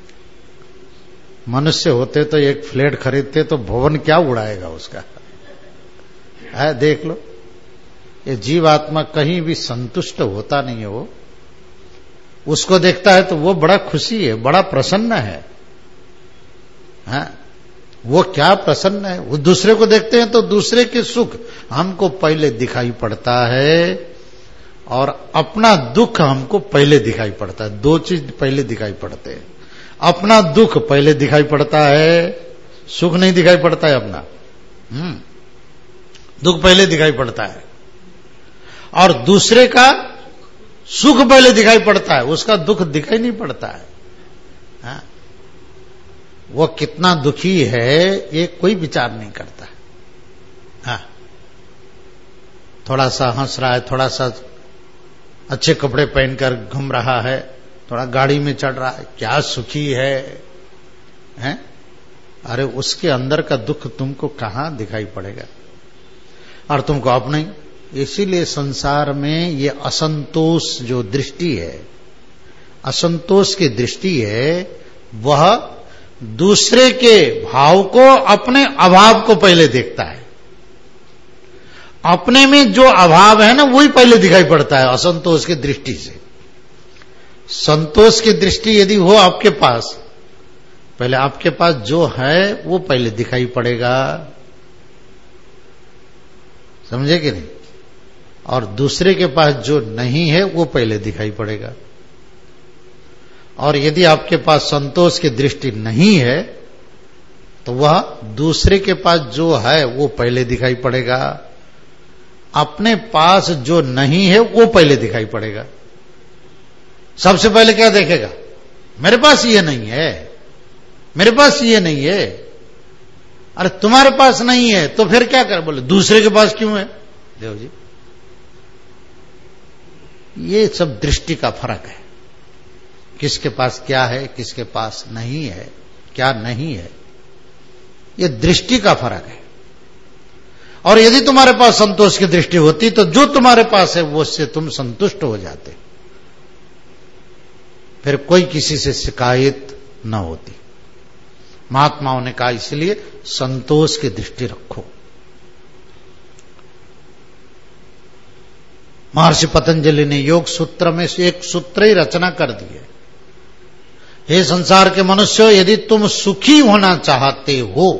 मनुष्य होते तो एक फ्लैट खरीदते तो भवन क्या उड़ाएगा उसका, है देख लो। ये जीवात्मा कहीं भी संतुष्ट होता नहीं है। वो उसको देखता है तो वो बड़ा खुशी है, बड़ा प्रसन्न है। हाँ, वो क्या प्रसन्न है। वो दूसरे को देखते हैं तो दूसरे के सुख हमको पहले दिखाई पड़ता है और अपना दुख हमको पहले दिखाई पड़ता है। दो चीज पहले दिखाई पड़ते हैं, अपना दुख पहले दिखाई पड़ता है, सुख नहीं दिखाई पड़ता है अपना। हम्म दुख पहले दिखाई पड़ता है और दूसरे का सुख पहले दिखाई पड़ता है, उसका दुख दिखाई नहीं पड़ता है। हाँ? वो कितना दुखी है ये कोई विचार नहीं करता। हाँ, थोड़ा सा हंस रहा है, थोड़ा सा अच्छे कपड़े पहनकर घूम रहा है, थोड़ा गाड़ी में चढ़ रहा है, क्या सुखी है, हैं? अरे उसके अंदर का दुख तुमको कहां दिखाई पड़ेगा, और तुमको अब नहीं। इसीलिए संसार में ये असंतोष जो दृष्टि है, असंतोष की दृष्टि है, वह दूसरे के भाव को अपने अभाव को पहले देखता है। अपने में जो अभाव है ना वही पहले दिखाई पड़ता है असंतोष की दृष्टि से। संतोष की दृष्टि यदि हो आपके पास, पहले आपके पास जो है वो पहले दिखाई पड़ेगा, समझे कि नहीं, और दूसरे के पास जो नहीं है वो पहले दिखाई पड़ेगा। और यदि आपके पास संतोष की दृष्टि नहीं है तो वह दूसरे के पास जो है वो पहले दिखाई पड़ेगा, अपने पास जो नहीं है वो पहले दिखाई पड़ेगा। सबसे पहले क्या देखेगा, मेरे पास ये नहीं है, मेरे पास ये नहीं है। अरे तुम्हारे पास नहीं है तो फिर क्या कर, बोले दूसरे के पास क्यों है। देखो जी, ये सब दृष्टि का फर्क है, किसके पास क्या है, किसके पास नहीं है, क्या नहीं है, ये दृष्टि का फर्क है। और यदि तुम्हारे पास संतोष की दृष्टि होती तो जो तुम्हारे पास है वो उससे तुम संतुष्ट हो जाते, फिर कोई किसी से शिकायत न होती। महात्माओं ने कहा इसलिए संतोष की दृष्टि रखो। महर्षि पतंजलि ने योग सूत्र में से एक सूत्र ही रचना कर दी है। हे संसार के मनुष्यों, यदि तुम सुखी होना चाहते हो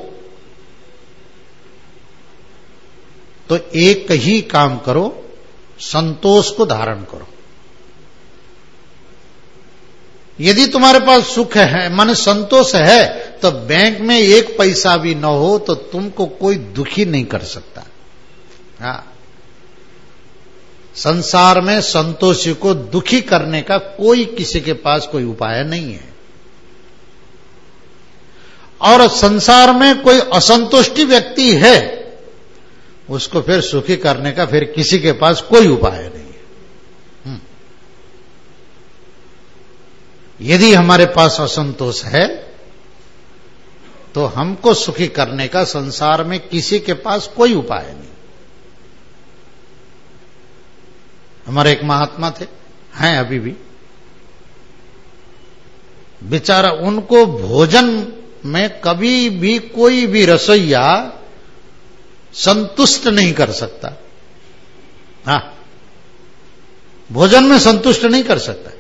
तो एक ही काम करो, संतोष को धारण करो। यदि तुम्हारे पास सुख है, मन संतोष है, तो बैंक में एक पैसा भी न हो तो तुमको कोई दुखी नहीं कर सकता। हाँ, संसार में संतोषी को दुखी करने का कोई किसी के पास कोई उपाय नहीं है। और संसार में कोई असंतुष्टि व्यक्ति है, उसको फिर सुखी करने का फिर किसी के पास कोई उपाय नहीं है। यदि हमारे पास असंतोष है तो हमको सुखी करने का संसार में किसी के पास कोई उपाय नहीं। हमारे एक महात्मा थे, हैं अभी भी, बेचारा उनको भोजन में कभी भी कोई भी रसोइया संतुष्ट नहीं कर सकता। हाँ, भोजन में संतुष्ट नहीं कर सकता।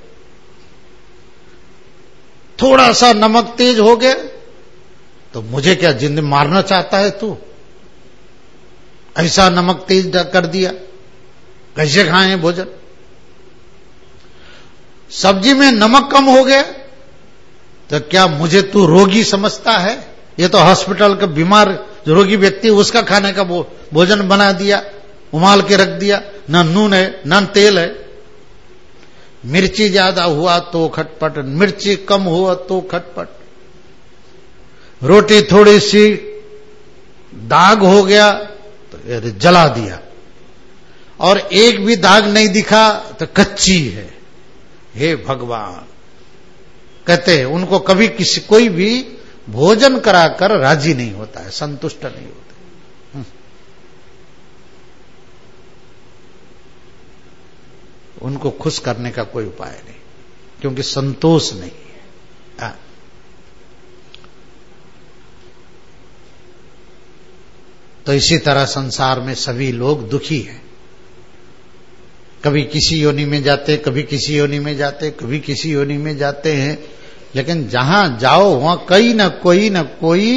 थोड़ा सा नमक तेज हो गया तो मुझे क्या जिंदगी मारना चाहता है तू, ऐसा नमक तेज कर दिया। कैसे खाएं भोजन? सब्जी में नमक कम हो गया तो क्या मुझे तू रोगी समझता है? ये तो हॉस्पिटल का बीमार जो रोगी व्यक्ति उसका खाने का भो, भोजन बना दिया, उमाल के रख दिया, न नून है न तेल है। मिर्ची ज्यादा हुआ तो खटपट, मिर्ची कम हुआ तो खटपट, रोटी थोड़ी सी दाग हो गया तो जला दिया, और एक भी दाग नहीं दिखा तो कच्ची है। हे भगवान, कहते हैं उनको कभी किसी कोई भी भोजन कराकर राजी नहीं होता है, संतुष्ट नहीं होता। उनको खुश करने का कोई उपाय नहीं, क्योंकि संतोष नहीं है। आ? तो इसी तरह संसार में सभी लोग दुखी हैं। कभी किसी योनि में जाते, कभी किसी योनि में जाते, कभी किसी योनि में जाते हैं, लेकिन जहां जाओ वहां कहीं न कोई न कोई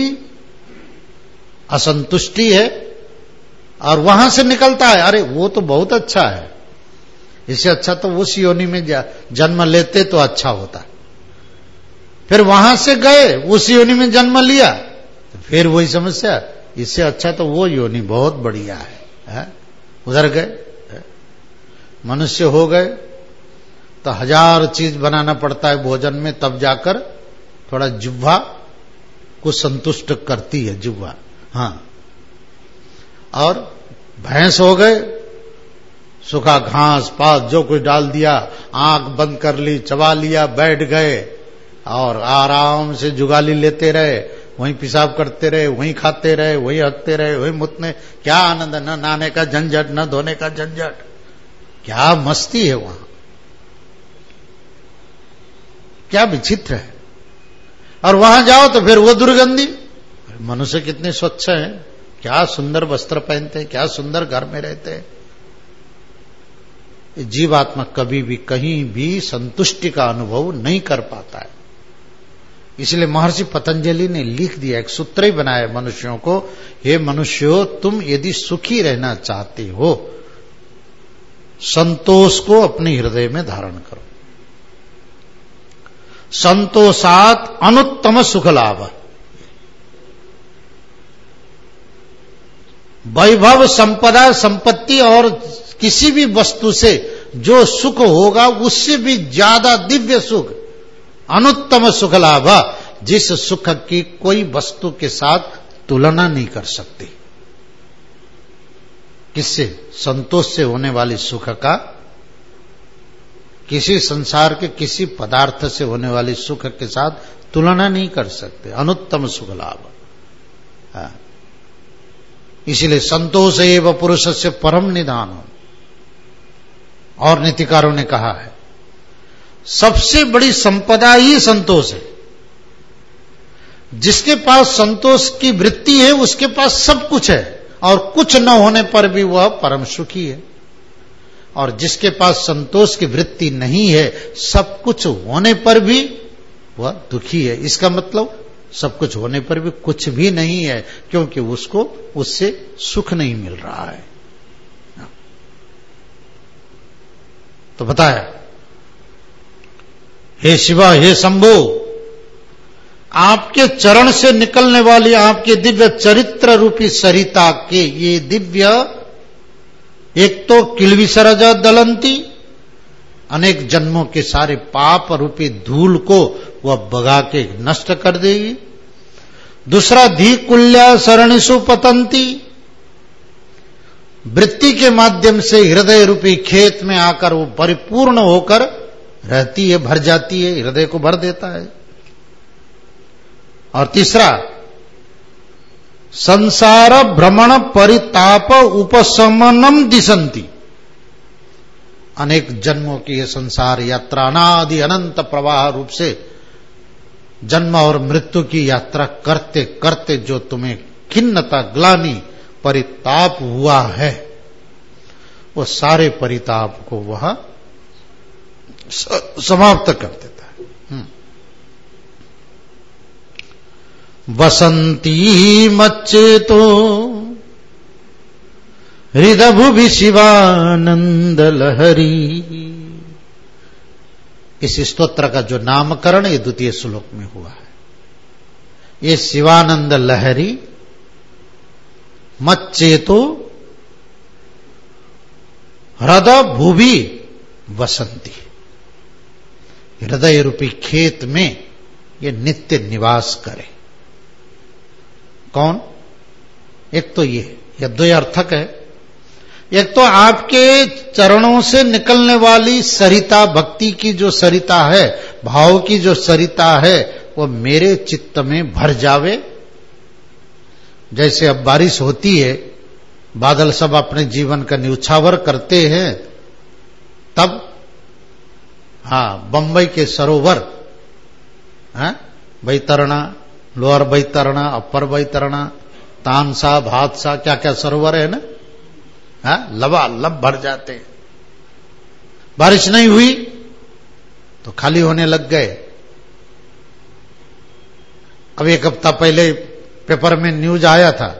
असंतुष्टि है, और वहां से निकलता है अरे वो तो बहुत अच्छा है, इससे अच्छा तो उस योनि में जन्म लेते तो अच्छा होता। फिर वहां से गए, उस योनि में जन्म लिया, तो फिर वही समस्या, इससे अच्छा तो वो योनि बहुत बढ़िया है, है? उधर गए, मनुष्य हो गए तो हजार चीज बनाना पड़ता है भोजन में, तब जाकर थोड़ा जिह्वा को संतुष्ट करती है जिह्वा। हाँ, और भैंस हो गए, सूखा घास पात जो कुछ डाल दिया, आंख बंद कर ली, चबा लिया, बैठ गए और आराम से जुगाली लेते रहे, वहीं पेशाब करते रहे, वहीं खाते रहे, वहीं हकते रहे, वहीं मुतने। क्या आनंद, न नहाने का झंझट, न धोने का झंझट, क्या मस्ती है वहां, क्या विचित्र है। और वहां जाओ तो फिर वो दुर्गंधी। मनुष्य कितने स्वच्छ हैं, क्या सुंदर वस्त्र पहनते हैं, क्या सुंदर घर में रहते हैं। जीवात्मा कभी भी कहीं भी संतुष्टि का अनुभव नहीं कर पाता है। इसलिए महर्षि पतंजलि ने लिख दिया, एक सूत्र ही बनाया मनुष्यों को, हे मनुष्यों, तुम यदि सुखी रहना चाहते हो, संतोष को अपने हृदय में धारण करो। संतोषात अनुत्तम सुख लाभ। वैभव, संपदा, संपत्ति और किसी भी वस्तु से जो सुख होगा उससे भी ज्यादा दिव्य सुख, अनुत्तम सुख लाभ, जिस सुख की कोई वस्तु के साथ तुलना नहीं कर सकती। किससे? संतोष से होने वाली सुख का किसी संसार के किसी पदार्थ से होने वाली सुख के साथ तुलना नहीं कर सकते। अनुत्तम सुख लाभ। हाँ। इसलिए संतोष एव पुरुष से परम निधान। और नीतिकारों ने कहा है सबसे बड़ी संपदा ही संतोष है। जिसके पास संतोष की वृत्ति है उसके पास सब कुछ है, और कुछ न होने पर भी वह परम सुखी है। और जिसके पास संतोष की वृत्ति नहीं है, सब कुछ होने पर भी वह दुखी है। इसका मतलब सब कुछ होने पर भी कुछ भी नहीं है, क्योंकि उसको उससे सुख नहीं मिल रहा है। तो बताया, हे शिवा, हे शंभो, आपके चरण से निकलने वाली आपके दिव्य चरित्र रूपी सरिता के ये दिव्य, एक तो किलविसरज दलंती, अनेक जन्मों के सारे पाप रूपी धूल को वह बगा के नष्ट कर देगी। दूसरा, धी कुल्या सरणिसु पतंती, वृत्ति के माध्यम से हृदय रूपी खेत में आकर वो परिपूर्ण होकर रहती है, भर जाती है, हृदय को भर देता है। और तीसरा, संसार भ्रमण परिताप उपशमनम दिशंती, अनेक जन्मों की यह संसार यात्रा अनादि अनंत प्रवाह रूप से जन्म और मृत्यु की यात्रा करते करते जो तुम्हें खिन्नता, ग्लानि, परिताप हुआ है, वो सारे परिताप को वह समाप्त कर देता है। वसंती मच्चेतो हृदभुवि शिवानंद लहरी। इस स्तोत्र का जो नामकरण ये द्वितीय श्लोक में हुआ है। ये शिवानंद लहरी मच्चेतो हृदय भूवि वसंती। हृदय रूपी खेत में ये नित्य निवास करे। कौन? एक तो ये यद्वयार्थक है। एक तो आपके चरणों से निकलने वाली सरिता, भक्ति की जो सरिता है, भाव की जो सरिता है, वो मेरे चित्त में भर जावे। जैसे अब बारिश होती है, बादल सब अपने जीवन का न्यौछावर करते हैं, तब हाँ बंबई के सरोवर, हाँ बैतरणा, लोअर बैतरणा, अपर बैतरणा, तानसा, भातसा, क्या क्या सरोवर है ना, हाँ लबालब भर जाते हैं। बारिश नहीं हुई तो खाली होने लग गए। अब एक हफ्ता पहले पेपर में न्यूज आया था,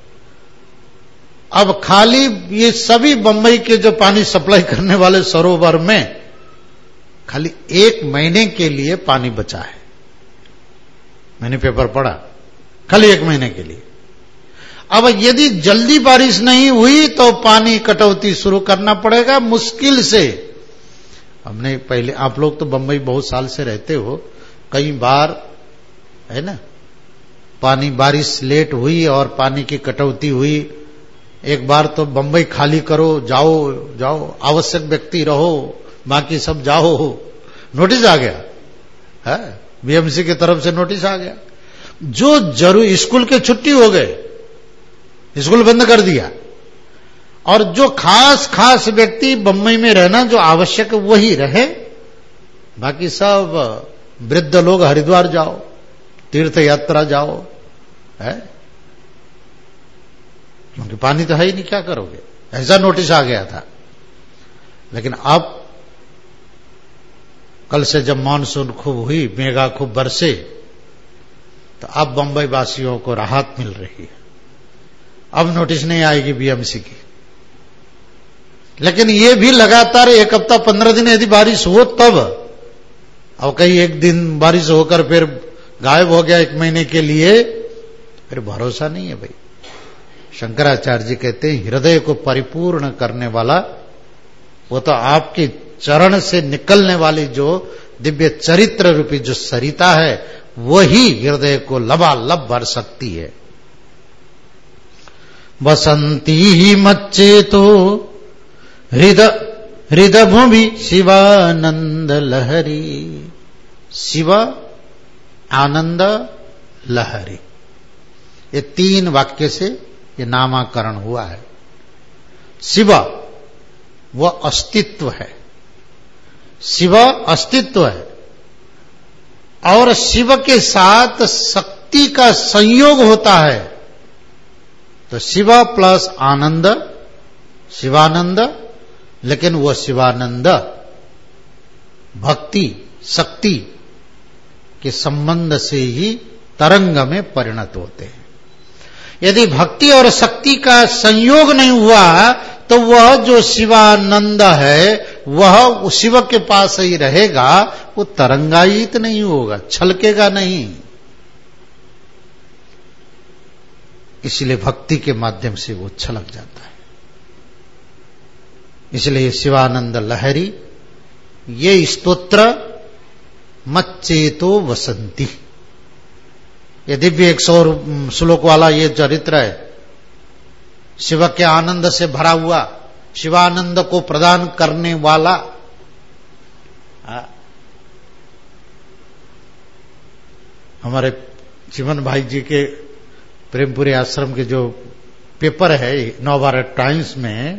अब खाली ये सभी बंबई के जो पानी सप्लाई करने वाले सरोवर में खाली एक महीने के लिए पानी बचा है। मैंने पेपर पढ़ा, खाली एक महीने के लिए। अब यदि जल्दी बारिश नहीं हुई तो पानी कटौती शुरू करना पड़ेगा मुश्किल से। हमने पहले, आप लोग तो बंबई बहुत साल से रहते हो, कई बार है ना पानी, बारिश लेट हुई और पानी की कटौती हुई। एक बार तो बंबई खाली करो, जाओ जाओ, आवश्यक व्यक्ति रहो, बाकी सब जाओ, नोटिस आ गया है, बीएमसी की तरफ से नोटिस आ गया। जो जरूर, स्कूल के छुट्टी हो गए, स्कूल बंद कर दिया, और जो खास खास व्यक्ति बंबई में रहना जो आवश्यक वही रहे, बाकी सब वृद्ध लोग हरिद्वार जाओ, तीर्थ यात्रा जाओ, है, क्योंकि पानी तो है ही नहीं, क्या करोगे, ऐसा नोटिस आ गया था। लेकिन अब कल से जब मानसून खूब हुई, मेघा खूब बरसे, तो अब बंबई वासियों को राहत मिल रही है। अब नोटिस नहीं आएगी बीएमसी की। लेकिन ये भी लगातार एक हफ्ता पंद्रह दिन यदि बारिश हो तब, अब कहीं एक दिन बारिश होकर फिर गायब हो गया एक महीने के लिए, फिर भरोसा नहीं है भाई। शंकराचार्य जी कहते हैं हृदय को परिपूर्ण करने वाला वो तो आपके चरण से निकलने वाली जो दिव्य चरित्र रूपी जो सरिता है, वही हृदय को लबालब भर सकती है। बसंती ही मच्चेतो हृदय हृदय भूमि शिवानंद लहरी। शिव आनंद लहरी, ये तीन वाक्य से ये नामाकरण हुआ है। शिव वह अस्तित्व है, शिव अस्तित्व है, और शिव के साथ शक्ति का संयोग होता है, तो शिव प्लस आनंद, शिवानंद। लेकिन वह शिवानंद भक्ति शक्ति के संबंध से ही तरंग में परिणत होते हैं। यदि भक्ति और शक्ति का संयोग नहीं हुआ तो वह जो शिवानंद है वह शिव के पास ही रहेगा, वो तरंगायित नहीं होगा, छलकेगा नहीं। इसलिए भक्ति के माध्यम से वो छलक जाता है। इसलिए शिवानंद लहरी, ये स्तोत्र मच्चेतो वसंती, ये दिव्य एक सौ श्लोक वाला ये चरित्र है, शिव के आनंद से भरा हुआ, शिवानंद को प्रदान करने वाला। हमारे चिमन भाई जी के प्रेमपुरी आश्रम के जो पेपर है नवभारत टाइम्स में,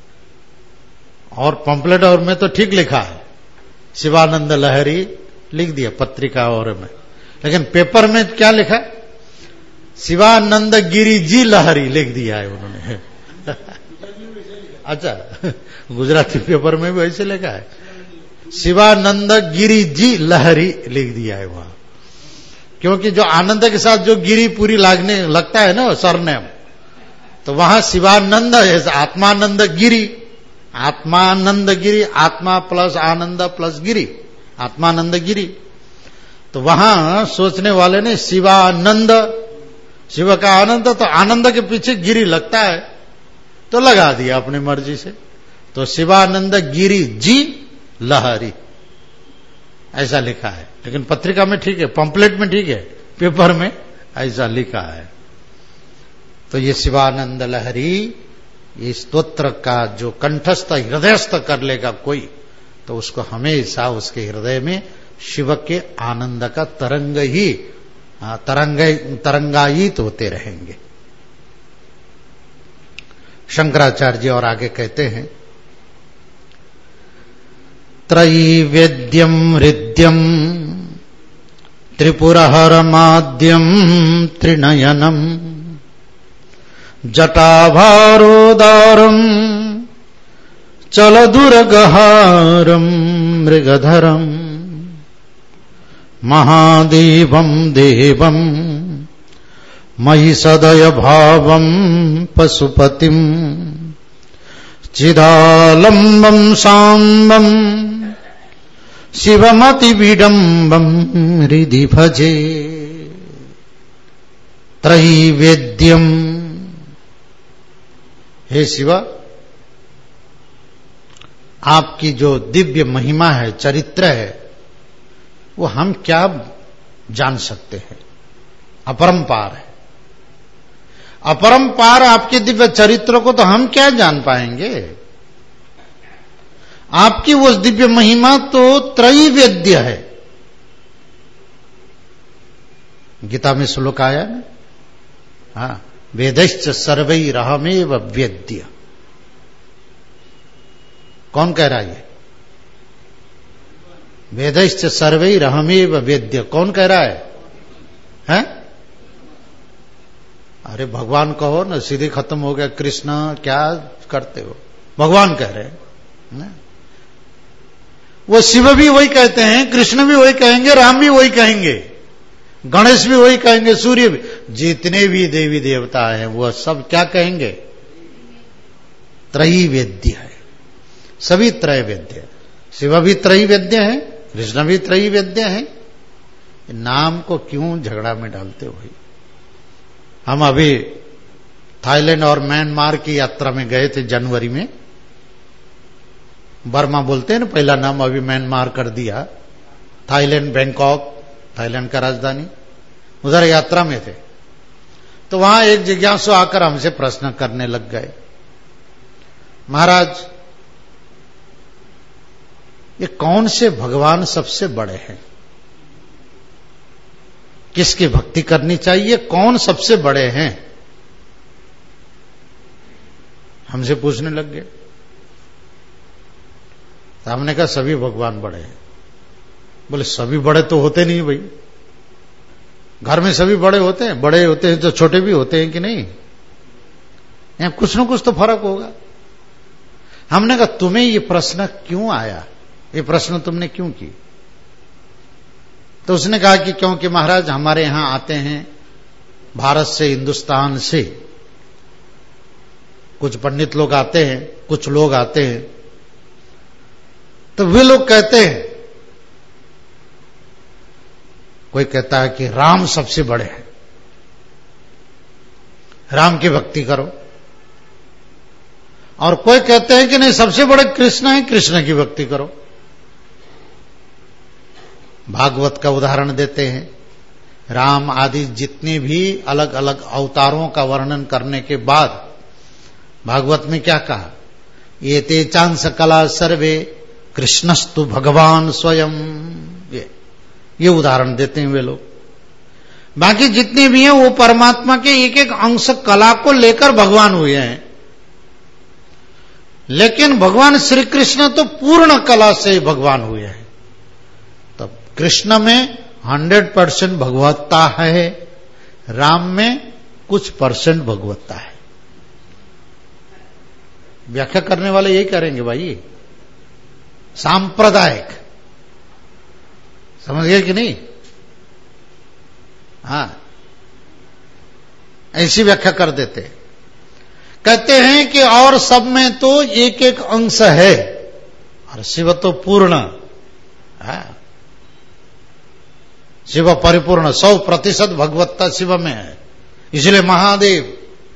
और पंपलेट और में तो ठीक लिखा है शिवानंद लहरी लिख दिया पत्रिका और में, लेकिन पेपर में क्या लिखा, शिवानंद गिरी जी लहरी लिख दिया है उन्होंने। अच्छा, गुजराती पेपर में भी वैसे लिखा है, शिवानंद गिरी जी लहरी लिख दिया है वहां, क्योंकि जो आनंद के साथ जो गिरी पूरी लागने लगता है ना सरनेम, तो वहां शिवानंद है, आत्मानंद गिरी, आत्मानंद गिरी, आत्मा प्लस आनंद प्लस गिरी, आत्मानंद गिरी। तो वहां सोचने वाले ने शिवानंद, शिव का आनंद, तो आनंद के पीछे गिरी लगता है तो लगा दिया अपनी मर्जी से, तो शिवानंद गिरी जी लहरी ऐसा लिखा है। लेकिन पत्रिका में ठीक है, पंपलेट में ठीक है, पेपर में ऐसा लिखा है। तो ये शिवानंद लहरी, ये स्तोत्र का जो कंठस्थ हृदयस्थ कर लेगा कोई, तो उसको हमेशा उसके हृदय में शिव के आनंद का तरंग ही तरंग तरंगायित होते रहेंगे। शंकराचार्य जी और आगे कहते हैं, त्रैवेद्यम हृद्यम त्रिपुरहरमाद्यम त्रिनयनम जटाभारोदारम चलदुर्गहारम मृगधरम महादेवम देवम महिषदय भावम पशुपतिम चिदालंबम सांबम शिवमति विडंबम हृदि भजे। त्रैवेद्यम, हे शिव, आपकी जो दिव्य महिमा है, चरित्र है, वो हम क्या जान सकते हैं, अपरंपार है। अपरंपार आपके दिव्य चरित्र को तो हम क्या जान पाएंगे। आपकी वो दिव्य महिमा तो त्रैवेद्य है। गीता में श्लोक आया ना, हाँ, वेदैश्च सर्वैरहमेव वेद्य। कौन कह रहा है ये? वेदैश्च सर्वैरहमेव वेद्य। कौन कह रहा है? हैं? अरे भगवान कहो ना, सीधे खत्म हो गया। कृष्ण क्या करते हो, भगवान कह रहे हैं। वो शिव भी वही कहते हैं, कृष्ण भी वही कहेंगे, राम भी वही कहेंगे, गणेश भी वही कहेंगे, सूर्य भी, जितने भी देवी देवता हैं वो सब क्या कहेंगे? त्रैवेद्य है, सभी त्रैवेद्य। शिव भी त्रैवेद्य है, कृष्ण भी त्रैवेद्य है। नाम को क्यों झगड़ा में डालते हो भाई? हम अभी थाईलैंड और म्यांमार की यात्रा में गए थे जनवरी में। बर्मा बोलते हैं ना पहला नाम, अभी म्यांमार कर दिया। थाईलैंड, बैंकॉक, थाईलैंड का राजधानी, उधर यात्रा में थे। तो वहां एक जिज्ञासु आकर हमसे प्रश्न करने लग गए, महाराज ये कौन से भगवान सबसे बड़े हैं, किसकी भक्ति करनी चाहिए, कौन सबसे बड़े हैं? हमसे पूछने लग गए। तो हमने कहा सभी भगवान बड़े हैं। बोले सभी बड़े तो होते नहीं भाई, घर में सभी बड़े होते हैं, बड़े होते हैं तो छोटे भी होते हैं कि नहीं? यहां कुछ न कुछ तो फर्क होगा। हमने कहा तुम्हें ये प्रश्न क्यों आया, ये प्रश्न तुमने क्यों की? तो उसने कहा कि क्योंकि महाराज हमारे यहां आते हैं भारत से, हिंदुस्तान से कुछ पंडित लोग आते हैं, कुछ लोग आते हैं, तो वे लोग कहते हैं, कोई कहता है कि राम सबसे बड़े हैं, राम की भक्ति करो, और कोई कहते हैं कि नहीं सबसे बड़े कृष्ण हैं, कृष्ण की भक्ति करो। भागवत का उदाहरण देते हैं। राम आदि जितने भी अलग अलग अवतारों का वर्णन करने के बाद भागवत में क्या कहा? ये ते चांस कला सर्वे कृष्णस्तु भगवान स्वयं। ये ये उदाहरण देते हैं वे लोग। बाकी जितने भी हैं वो परमात्मा के एक एक अंश कला को लेकर भगवान हुए हैं। लेकिन भगवान श्री कृष्ण तो पूर्ण कला से भगवान हुए हैं। तब कृष्ण में हंड्रेड परसेंट भगवत्ता है, राम में कुछ परसेंट भगवत्ता है। व्याख्या करने वाले यही करेंगे भाई, सांप्रदायिक, समझ गए कि नहीं? हाँ, ऐसी व्याख्या कर देते। कहते हैं कि और सब में तो एक एक अंश है और शिव तो पूर्ण है। शिव परिपूर्ण, सौ प्रतिशत भगवत्ता शिव में है, इसलिए महादेव।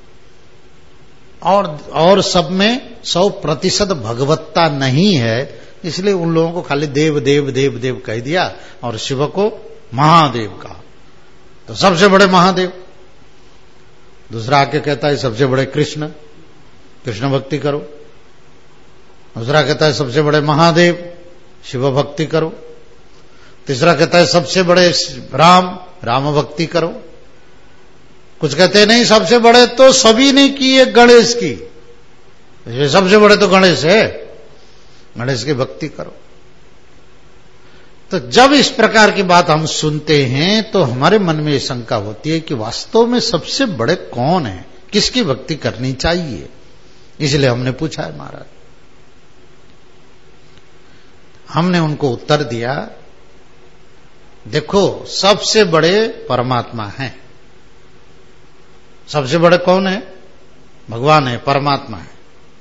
और और सब में सौ प्रतिशत भगवत्ता नहीं है, इसलिए उन लोगों को खाली देव देव देव देव कह दिया और शिव को महादेव कहा। तो सबसे बड़े महादेव। दूसरा आके कहता है सबसे बड़े कृष्ण, कृष्ण भक्ति करो। दूसरा कहता है सबसे बड़े महादेव, शिव भक्ति करो। तीसरा कहता है सबसे बड़े राम, राम भक्ति करो। कुछ कहते नहीं सबसे बड़े तो सभी ने की है गणेश की, सबसे बड़े तो गणेश है, गणेश की भक्ति करो। तो जब इस प्रकार की बात हम सुनते हैं तो हमारे मन में शंका होती है कि वास्तव में सबसे बड़े कौन है, किसकी भक्ति करनी चाहिए। इसलिए हमने पूछा है महाराज। हमने उनको उत्तर दिया, देखो सबसे बड़े परमात्मा हैं। सबसे बड़े कौन है? भगवान है, परमात्मा है।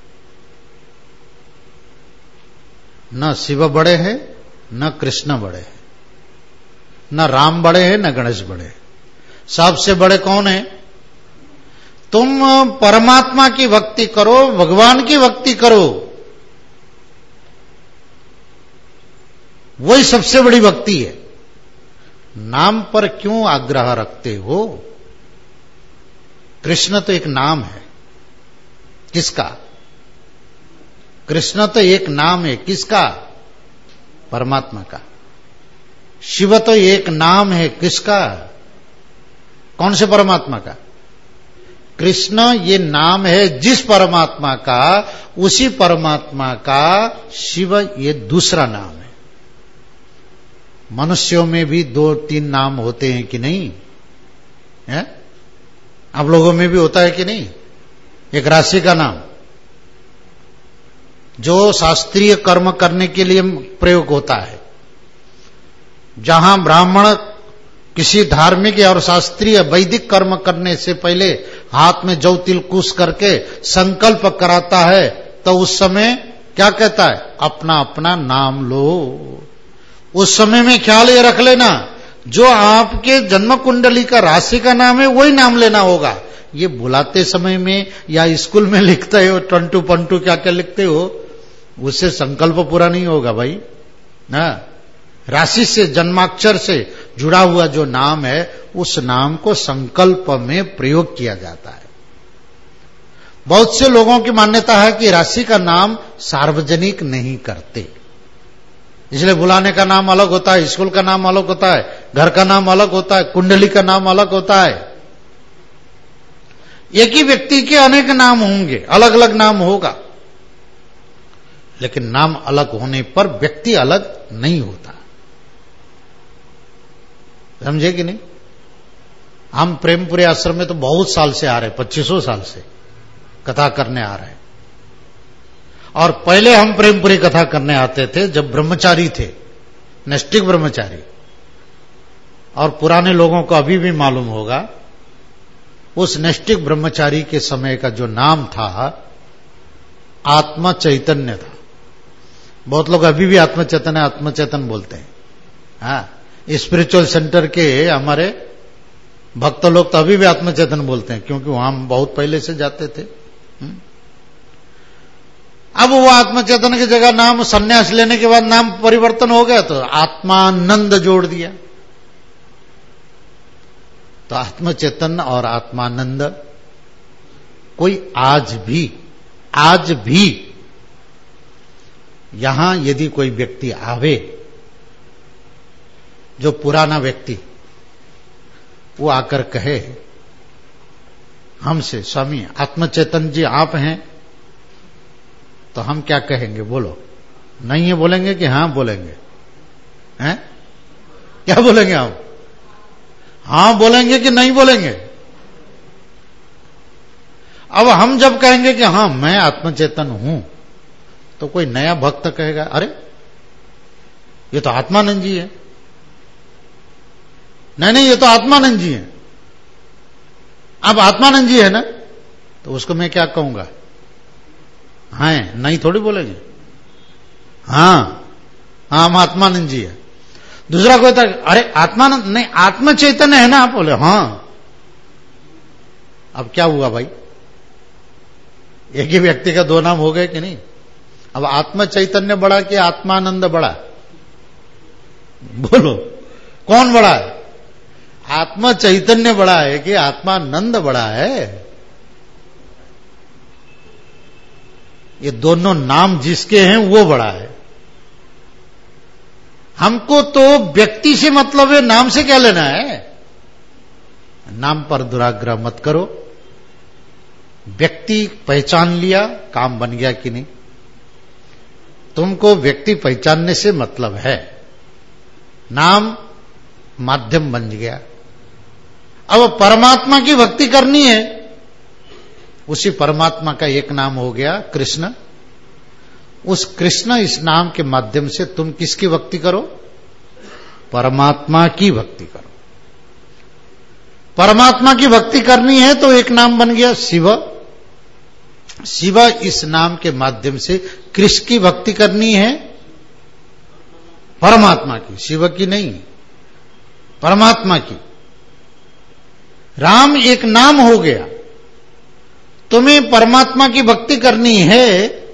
न शिव बड़े हैं, न कृष्ण बड़े हैं, न राम बड़े हैं, न गणेश बड़े हैं। सबसे बड़े कौन है? तुम परमात्मा की भक्ति करो, भगवान की भक्ति करो, वही सबसे बड़ी भक्ति है। नाम पर क्यों आग्रह रखते हो? कृष्ण तो एक नाम है। किसका? कृष्ण तो एक नाम है। किसका? परमात्मा का। शिव तो एक नाम है। किसका? कौन से परमात्मा का? कृष्ण ये नाम है जिस परमात्मा का, उसी परमात्मा का शिव ये दूसरा नाम है। मनुष्यों में भी दो तीन नाम होते हैं कि नहीं है? आप लोगों में भी होता है कि नहीं? एक राशि का नाम जो शास्त्रीय कर्म करने के लिए प्रयोग होता है, जहां ब्राह्मण किसी धार्मिक और शास्त्रीय वैदिक कर्म करने से पहले हाथ में जौ तिल कुश करके संकल्प कराता है, तो उस समय क्या कहता है? अपना अपना नाम लो। उस समय में ख्याल ये रख लेना, जो आपके जन्म कुंडली का राशि का नाम है वही नाम लेना होगा। ये बुलाते समय में या स्कूल में लिखते हो टंटू पंटू क्या क्या लिखते हो, उससे संकल्प पूरा नहीं होगा भाई ना। राशि से, जन्माक्षर से जुड़ा हुआ जो नाम है, उस नाम को संकल्प में प्रयोग किया जाता है। बहुत से लोगों की मान्यता है कि राशि का नाम सार्वजनिक नहीं करते, इसलिए बुलाने का नाम अलग होता है, स्कूल का नाम अलग होता है, घर का नाम अलग होता है, कुंडली का नाम अलग होता है। एक ही व्यक्ति के अनेक नाम होंगे, अलग अलग नाम होगा, लेकिन नाम अलग होने पर व्यक्ति अलग नहीं होता। समझे कि नहीं? हम प्रेमपुरी आश्रम में तो बहुत साल से आ रहे, पच्चीसों साल से कथा करने आ रहे हैं। और पहले हम प्रेमपुरी कथा करने आते थे जब ब्रह्मचारी थे, नैष्ठिक ब्रह्मचारी। और पुराने लोगों को अभी भी मालूम होगा, उस नैष्ठिक ब्रह्मचारी के समय का जो नाम था आत्मा चैतन्य था। बहुत लोग अभी भी आत्मा चैतन्य आत्मा चैतन्य बोलते हैं। हाँ, स्पिरिचुअल सेंटर के हमारे भक्त लोग तो अभी भी आत्मा चैतन्य बोलते हैं, क्योंकि वहां हम बहुत पहले से जाते थे। हुँ? अब वो आत्मा चैतन्य की जगह नाम संन्यास लेने के बाद नाम परिवर्तन हो गया, तो आत्मानंद जोड़ दिया। तो आत्मा चैतन्य और आत्मानंद कोई आज भी आज भी यहां यदि कोई व्यक्ति आवे, जो पुराना व्यक्ति, वो आकर कहे हमसे, स्वामी आत्मा चैतन्य जी आप हैं, तो हम क्या कहेंगे? बोलो। नहीं है बोलेंगे कि हाँ बोलेंगे? हैं? क्या बोलेंगे हम? हाँ बोलेंगे कि नहीं बोलेंगे? अब हम जब कहेंगे कि हाँ मैं आत्मचेतन हूं, तो कोई नया भक्त कहेगा अरे ये तो आत्मानंद जी है। नहीं नहीं, ये तो आत्मानंद जी है। अब आत्मानंद जी है ना, तो उसको मैं क्या कहूंगा? हाँ नहीं थोड़ी बोलेंगे, हाँ हाँ हम आत्मानंद जी है। दूसरा कोई था, अरे आत्मानंद नहीं, आत्म चैतन्य है ना आप? बोले हाँ। अब क्या हुआ भाई? एक ही व्यक्ति का दो नाम हो गए कि नहीं? अब आत्म चैतन्य बड़ा कि आत्मानंद बड़ा? बोलो कौन बड़ा है? आत्म चैतन्य बड़ा है कि आत्मानंद बड़ा है? ये दोनों नाम जिसके हैं वो बड़ा है। हमको तो व्यक्ति से मतलब है, नाम से क्या लेना है? नाम पर दुराग्रह मत करो। व्यक्ति पहचान लिया, काम बन गया कि नहीं? तुमको व्यक्ति पहचानने से मतलब है, नाम माध्यम बन गया। अब परमात्मा की भक्ति करनी है, उसी परमात्मा का एक नाम हो गया कृष्ण। उस कृष्ण इस नाम के माध्यम से तुम किसकी भक्ति करो? परमात्मा की भक्ति करो। परमात्मा की भक्ति करनी है तो एक नाम बन गया शिव। शिव इस नाम के माध्यम से कृष्ण की भक्ति करनी है, परमात्मा की, शिव की नहीं, परमात्मा की। राम एक नाम हो गया, तुम्हें परमात्मा की भक्ति करनी है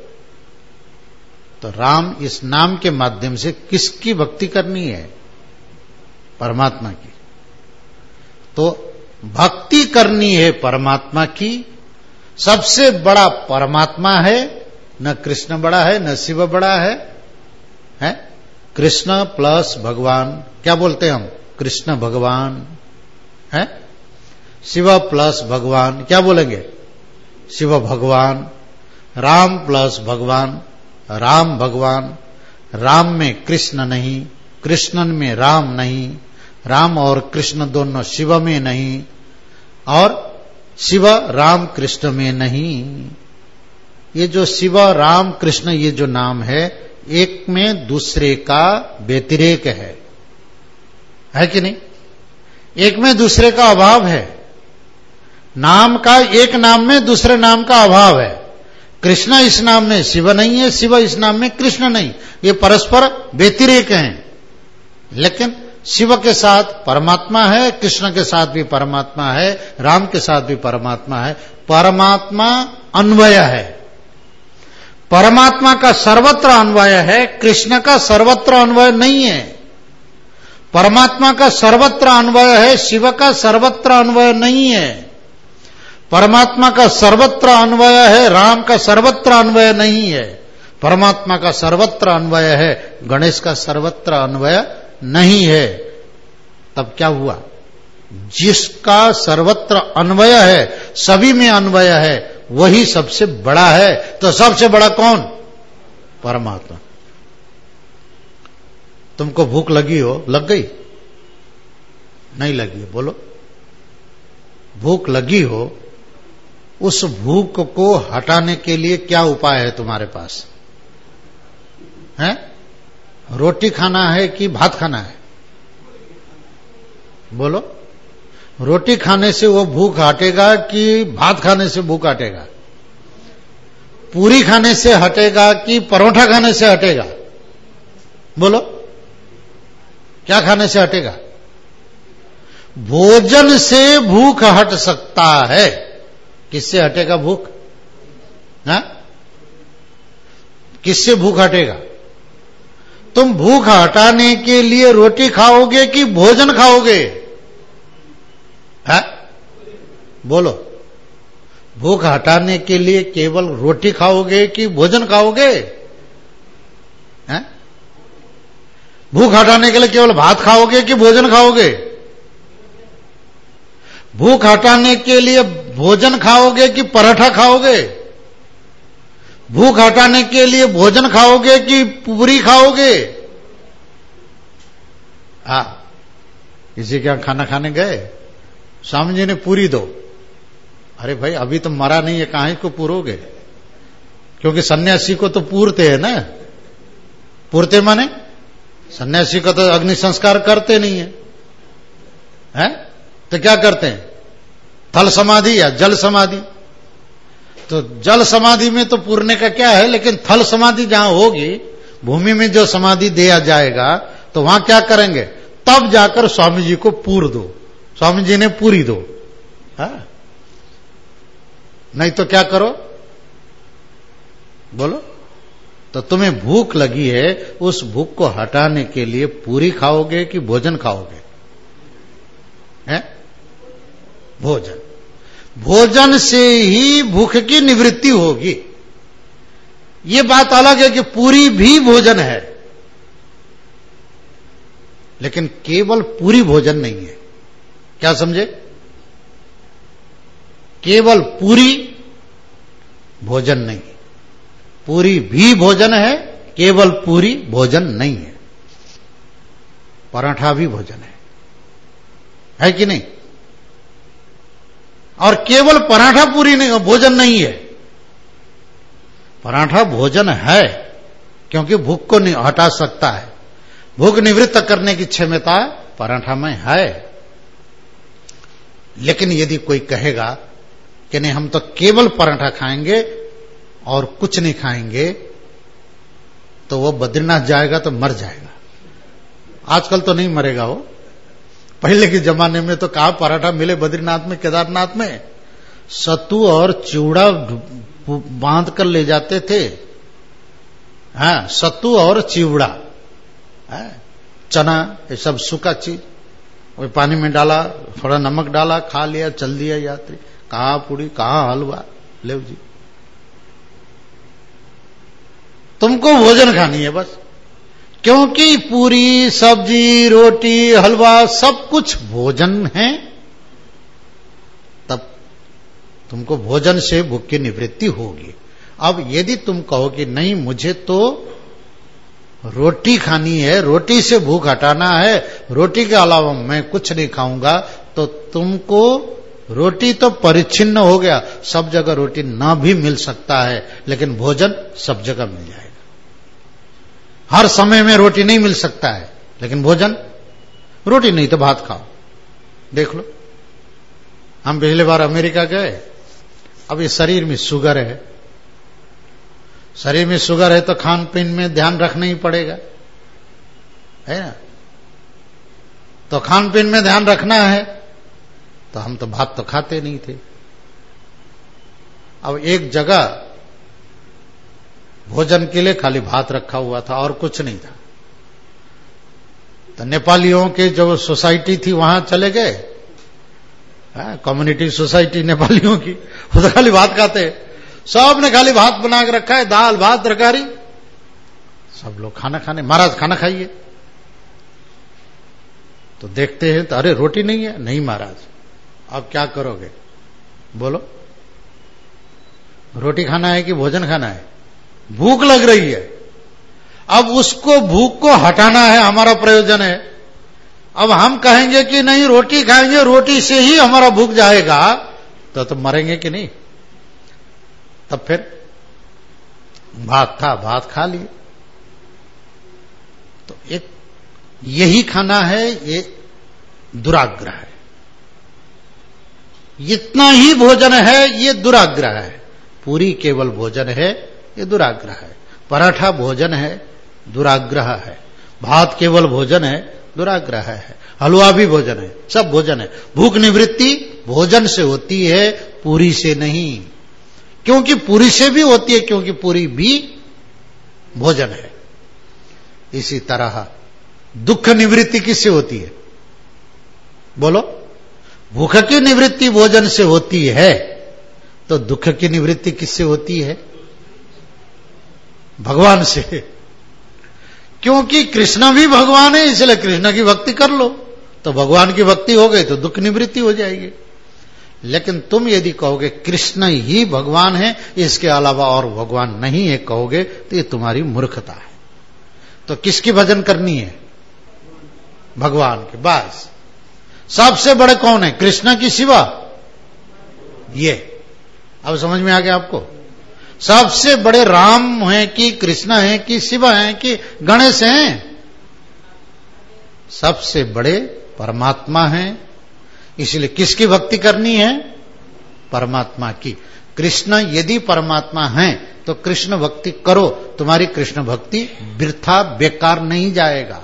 तो राम इस नाम के माध्यम से किसकी भक्ति करनी है? परमात्मा की। तो भक्ति करनी है परमात्मा की। सबसे बड़ा परमात्मा है, न कृष्ण बड़ा है न शिव बड़ा है, है? कृष्ण प्लस भगवान, क्या बोलते हैं हम? कृष्ण भगवान है। शिव प्लस भगवान क्या बोलेंगे? शिव भगवान। राम प्लस भगवान, राम भगवान। राम में कृष्ण नहीं, कृष्ण में राम नहीं, राम और कृष्ण दोनों शिव में नहीं, और शिव राम कृष्ण में नहीं। ये जो शिव राम कृष्ण ये जो नाम है, एक में दूसरे का व्यतिरेक है, है कि नहीं? एक में दूसरे का अभाव है। नाम का एक नाम में दूसरे नाम का अभाव है। कृष्ण इस नाम में शिव नहीं है, शिव इस नाम में कृष्ण नहीं, ये परस्पर व्यतिरेक हैं। लेकिन शिव के साथ परमात्मा है, कृष्ण के साथ भी परमात्मा है, राम के साथ भी परमात्मा है। परमात्मा अन्वय है, परमात्मा का सर्वत्र अन्वय है, कृष्ण का सर्वत्र अन्वय नहीं है। परमात्मा का सर्वत्र अन्वय है, शिव का सर्वत्र अन्वय नहीं है। परमात्मा का सर्वत्र अन्वय है, राम का सर्वत्र अन्वय नहीं है। परमात्मा का सर्वत्र अन्वय है, गणेश का सर्वत्र अन्वय नहीं है। तब क्या हुआ? जिसका सर्वत्र अन्वय है, सभी में अन्वय है, वही सबसे बड़ा है। तो सबसे बड़ा कौन? परमात्मा। तुमको भूख लगी हो, लग गई? नहीं लगी? बोलो। भूख लगी हो, उस भूख को हटाने के लिए क्या उपाय है तुम्हारे पास? हैं? रोटी खाना है कि भात खाना है? बोलो। रोटी खाने से वो भूख हटेगा कि भात खाने से भूख हटेगा? पूरी खाने से हटेगा कि परोठा खाने से हटेगा? बोलो, क्या खाने से हटेगा? भोजन से भूख हट सकता है। किससे हटेगा भूख? हा? किससे भूख हटेगा? तुम भूख हटाने के लिए रोटी खाओगे कि भोजन खाओगे? है? बोलो। भूख हटाने के लिए केवल रोटी खाओगे कि भोजन खाओगे? है? भूख हटाने के लिए केवल भात खाओगे कि भोजन खाओगे? भूख हटाने के लिए भोजन खाओगे कि पराठा खाओगे? भूख हटाने के लिए भोजन खाओगे कि पूरी खाओगे? हाँ, किसी के यहां खाना खाने गए, स्वामी जी ने पूरी दो। अरे भाई अभी तो मरा नहीं है, कहां को पूरोगे? क्योंकि सन्यासी को तो पूरते हैं ना। पूरते माने सन्यासी को तो अग्नि संस्कार करते नहीं है, हैं? तो क्या करते हैं? थल समाधि या जल समाधि, तो जल समाधि में तो पूरने का क्या है, लेकिन थल समाधि जहां होगी, भूमि में जो समाधि दिया जाएगा, तो वहां क्या करेंगे, तब जाकर स्वामी जी को पूर दो, स्वामी जी ने पूरी दो। हाँ? नहीं तो क्या करो, बोलो। तो तुम्हें भूख लगी है, उस भूख को हटाने के लिए पूरी खाओगे कि भोजन खाओगे? हैं? भोजन। भोजन से ही भूख की निवृत्ति होगी। ये बात अलग है कि पूरी भी भोजन है, लेकिन केवल पूरी भोजन नहीं है। क्या समझे? केवल पूरी भोजन नहीं, पूरी भी भोजन है, केवल पूरी भोजन नहीं है। पराठा भी भोजन है, है कि नहीं? और केवल पराठा पूरी नहीं, भोजन नहीं है। पराठा भोजन है, क्योंकि भूख को हटा सकता है, भूख निवृत्त करने की क्षमता पराठा में है। लेकिन यदि कोई कहेगा कि नहीं, हम तो केवल पराठा खाएंगे और कुछ नहीं खाएंगे, तो वो बद्रीनाथ जाएगा तो मर जाएगा। आजकल तो नहीं मरेगा वो, पहले के जमाने में तो कहा पराठा मिले बद्रीनाथ में, केदारनाथ में सत्तू और चिवड़ा बांध कर ले जाते थे। हाँ, सत्तू और चिवड़ा, हाँ, चना, ये सब सूखा चीज, वो पानी में डाला, थोड़ा नमक डाला, खा लिया, चल दिया यात्री। कहाँ पूड़ी, कहाँ हलवा, ले जी, तुमको भोजन खानी है बस। क्योंकि पूरी, सब्जी, रोटी, हलवा सब कुछ भोजन है, तब तुमको भोजन से भूख की निवृत्ति होगी। अब यदि तुम कहो कि नहीं, मुझे तो रोटी खानी है, रोटी से भूख हटाना है, रोटी के अलावा मैं कुछ नहीं खाऊंगा, तो तुमको रोटी तो परिच्छिन्न हो गया, सब जगह रोटी ना भी मिल सकता है, लेकिन भोजन सब जगह मिल जाएगा। हर समय में रोटी नहीं मिल सकता है, लेकिन भोजन, रोटी नहीं तो भात खाओ। देख लो, हम पिछले बार अमेरिका गए, अब ये शरीर में शुगर है, शरीर में शुगर है तो खान पीन में ध्यान रखना ही पड़ेगा, है ना? तो खान पीन में ध्यान रखना है, तो हम तो भात तो खाते नहीं थे। अब एक जगह भोजन के लिए खाली भात रखा हुआ था और कुछ नहीं था, तो नेपालियों के जो सोसाइटी थी वहां चले गए, कम्युनिटी सोसाइटी नेपालियों की, वो तो खाली भात खाते, सब ने खाली भात बना के रखा है, दाल भात तरकारी, सब लोग खाना खाने। महाराज खाना खाइए, तो देखते हैं तो अरे रोटी नहीं है। नहीं महाराज, अब क्या करोगे, बोलो, रोटी खाना है कि भोजन खाना है? भूख लग रही है, अब उसको, भूख को हटाना है, हमारा प्रयोजन है। अब हम कहेंगे कि नहीं रोटी खाएंगे, रोटी से ही हमारा भूख जाएगा, तो तो मरेंगे कि नहीं? तब फिर भात था, भात खा लिए। तो एक यही खाना है, ये दुराग्रह है। इतना ही भोजन है, ये दुराग्रह है। पूरी केवल भोजन है, ये दुराग्रह है। पराठा भोजन है, दुराग्रह है। भात केवल भोजन है, दुराग्रह है। हलवा भी भोजन है, सब भोजन है। भूख निवृत्ति भोजन से होती है, पूरी से नहीं। क्योंकि पूरी से भी होती है, क्योंकि पूरी भी भोजन है। इसी तरह दुख निवृत्ति किससे होती है, बोलो? भूख की निवृत्ति भोजन से होती है, तो दुख की निवृत्ति किससे होती है? भगवान से। क्योंकि कृष्ण भी भगवान है, इसलिए कृष्ण की भक्ति कर लो, तो भगवान की भक्ति हो गई तो दुख निवृत्ति हो जाएगी। लेकिन तुम यदि कहोगे कृष्ण ही भगवान है, इसके अलावा और भगवान नहीं है कहोगे, तो ये तुम्हारी मूर्खता है। तो किसकी भजन करनी है? भगवान के। बस सबसे बड़े कौन है? कृष्ण की सिवा? ये अब समझ में आ गया आपको? सबसे बड़े राम हैं कि कृष्ण हैं कि शिवा हैं कि गणेश हैं? सबसे बड़े परमात्मा हैं। इसलिए किसकी भक्ति करनी है? परमात्मा की। कृष्ण यदि परमात्मा हैं तो कृष्ण भक्ति करो, तुम्हारी कृष्ण भक्ति वृथा बेकार नहीं जाएगा।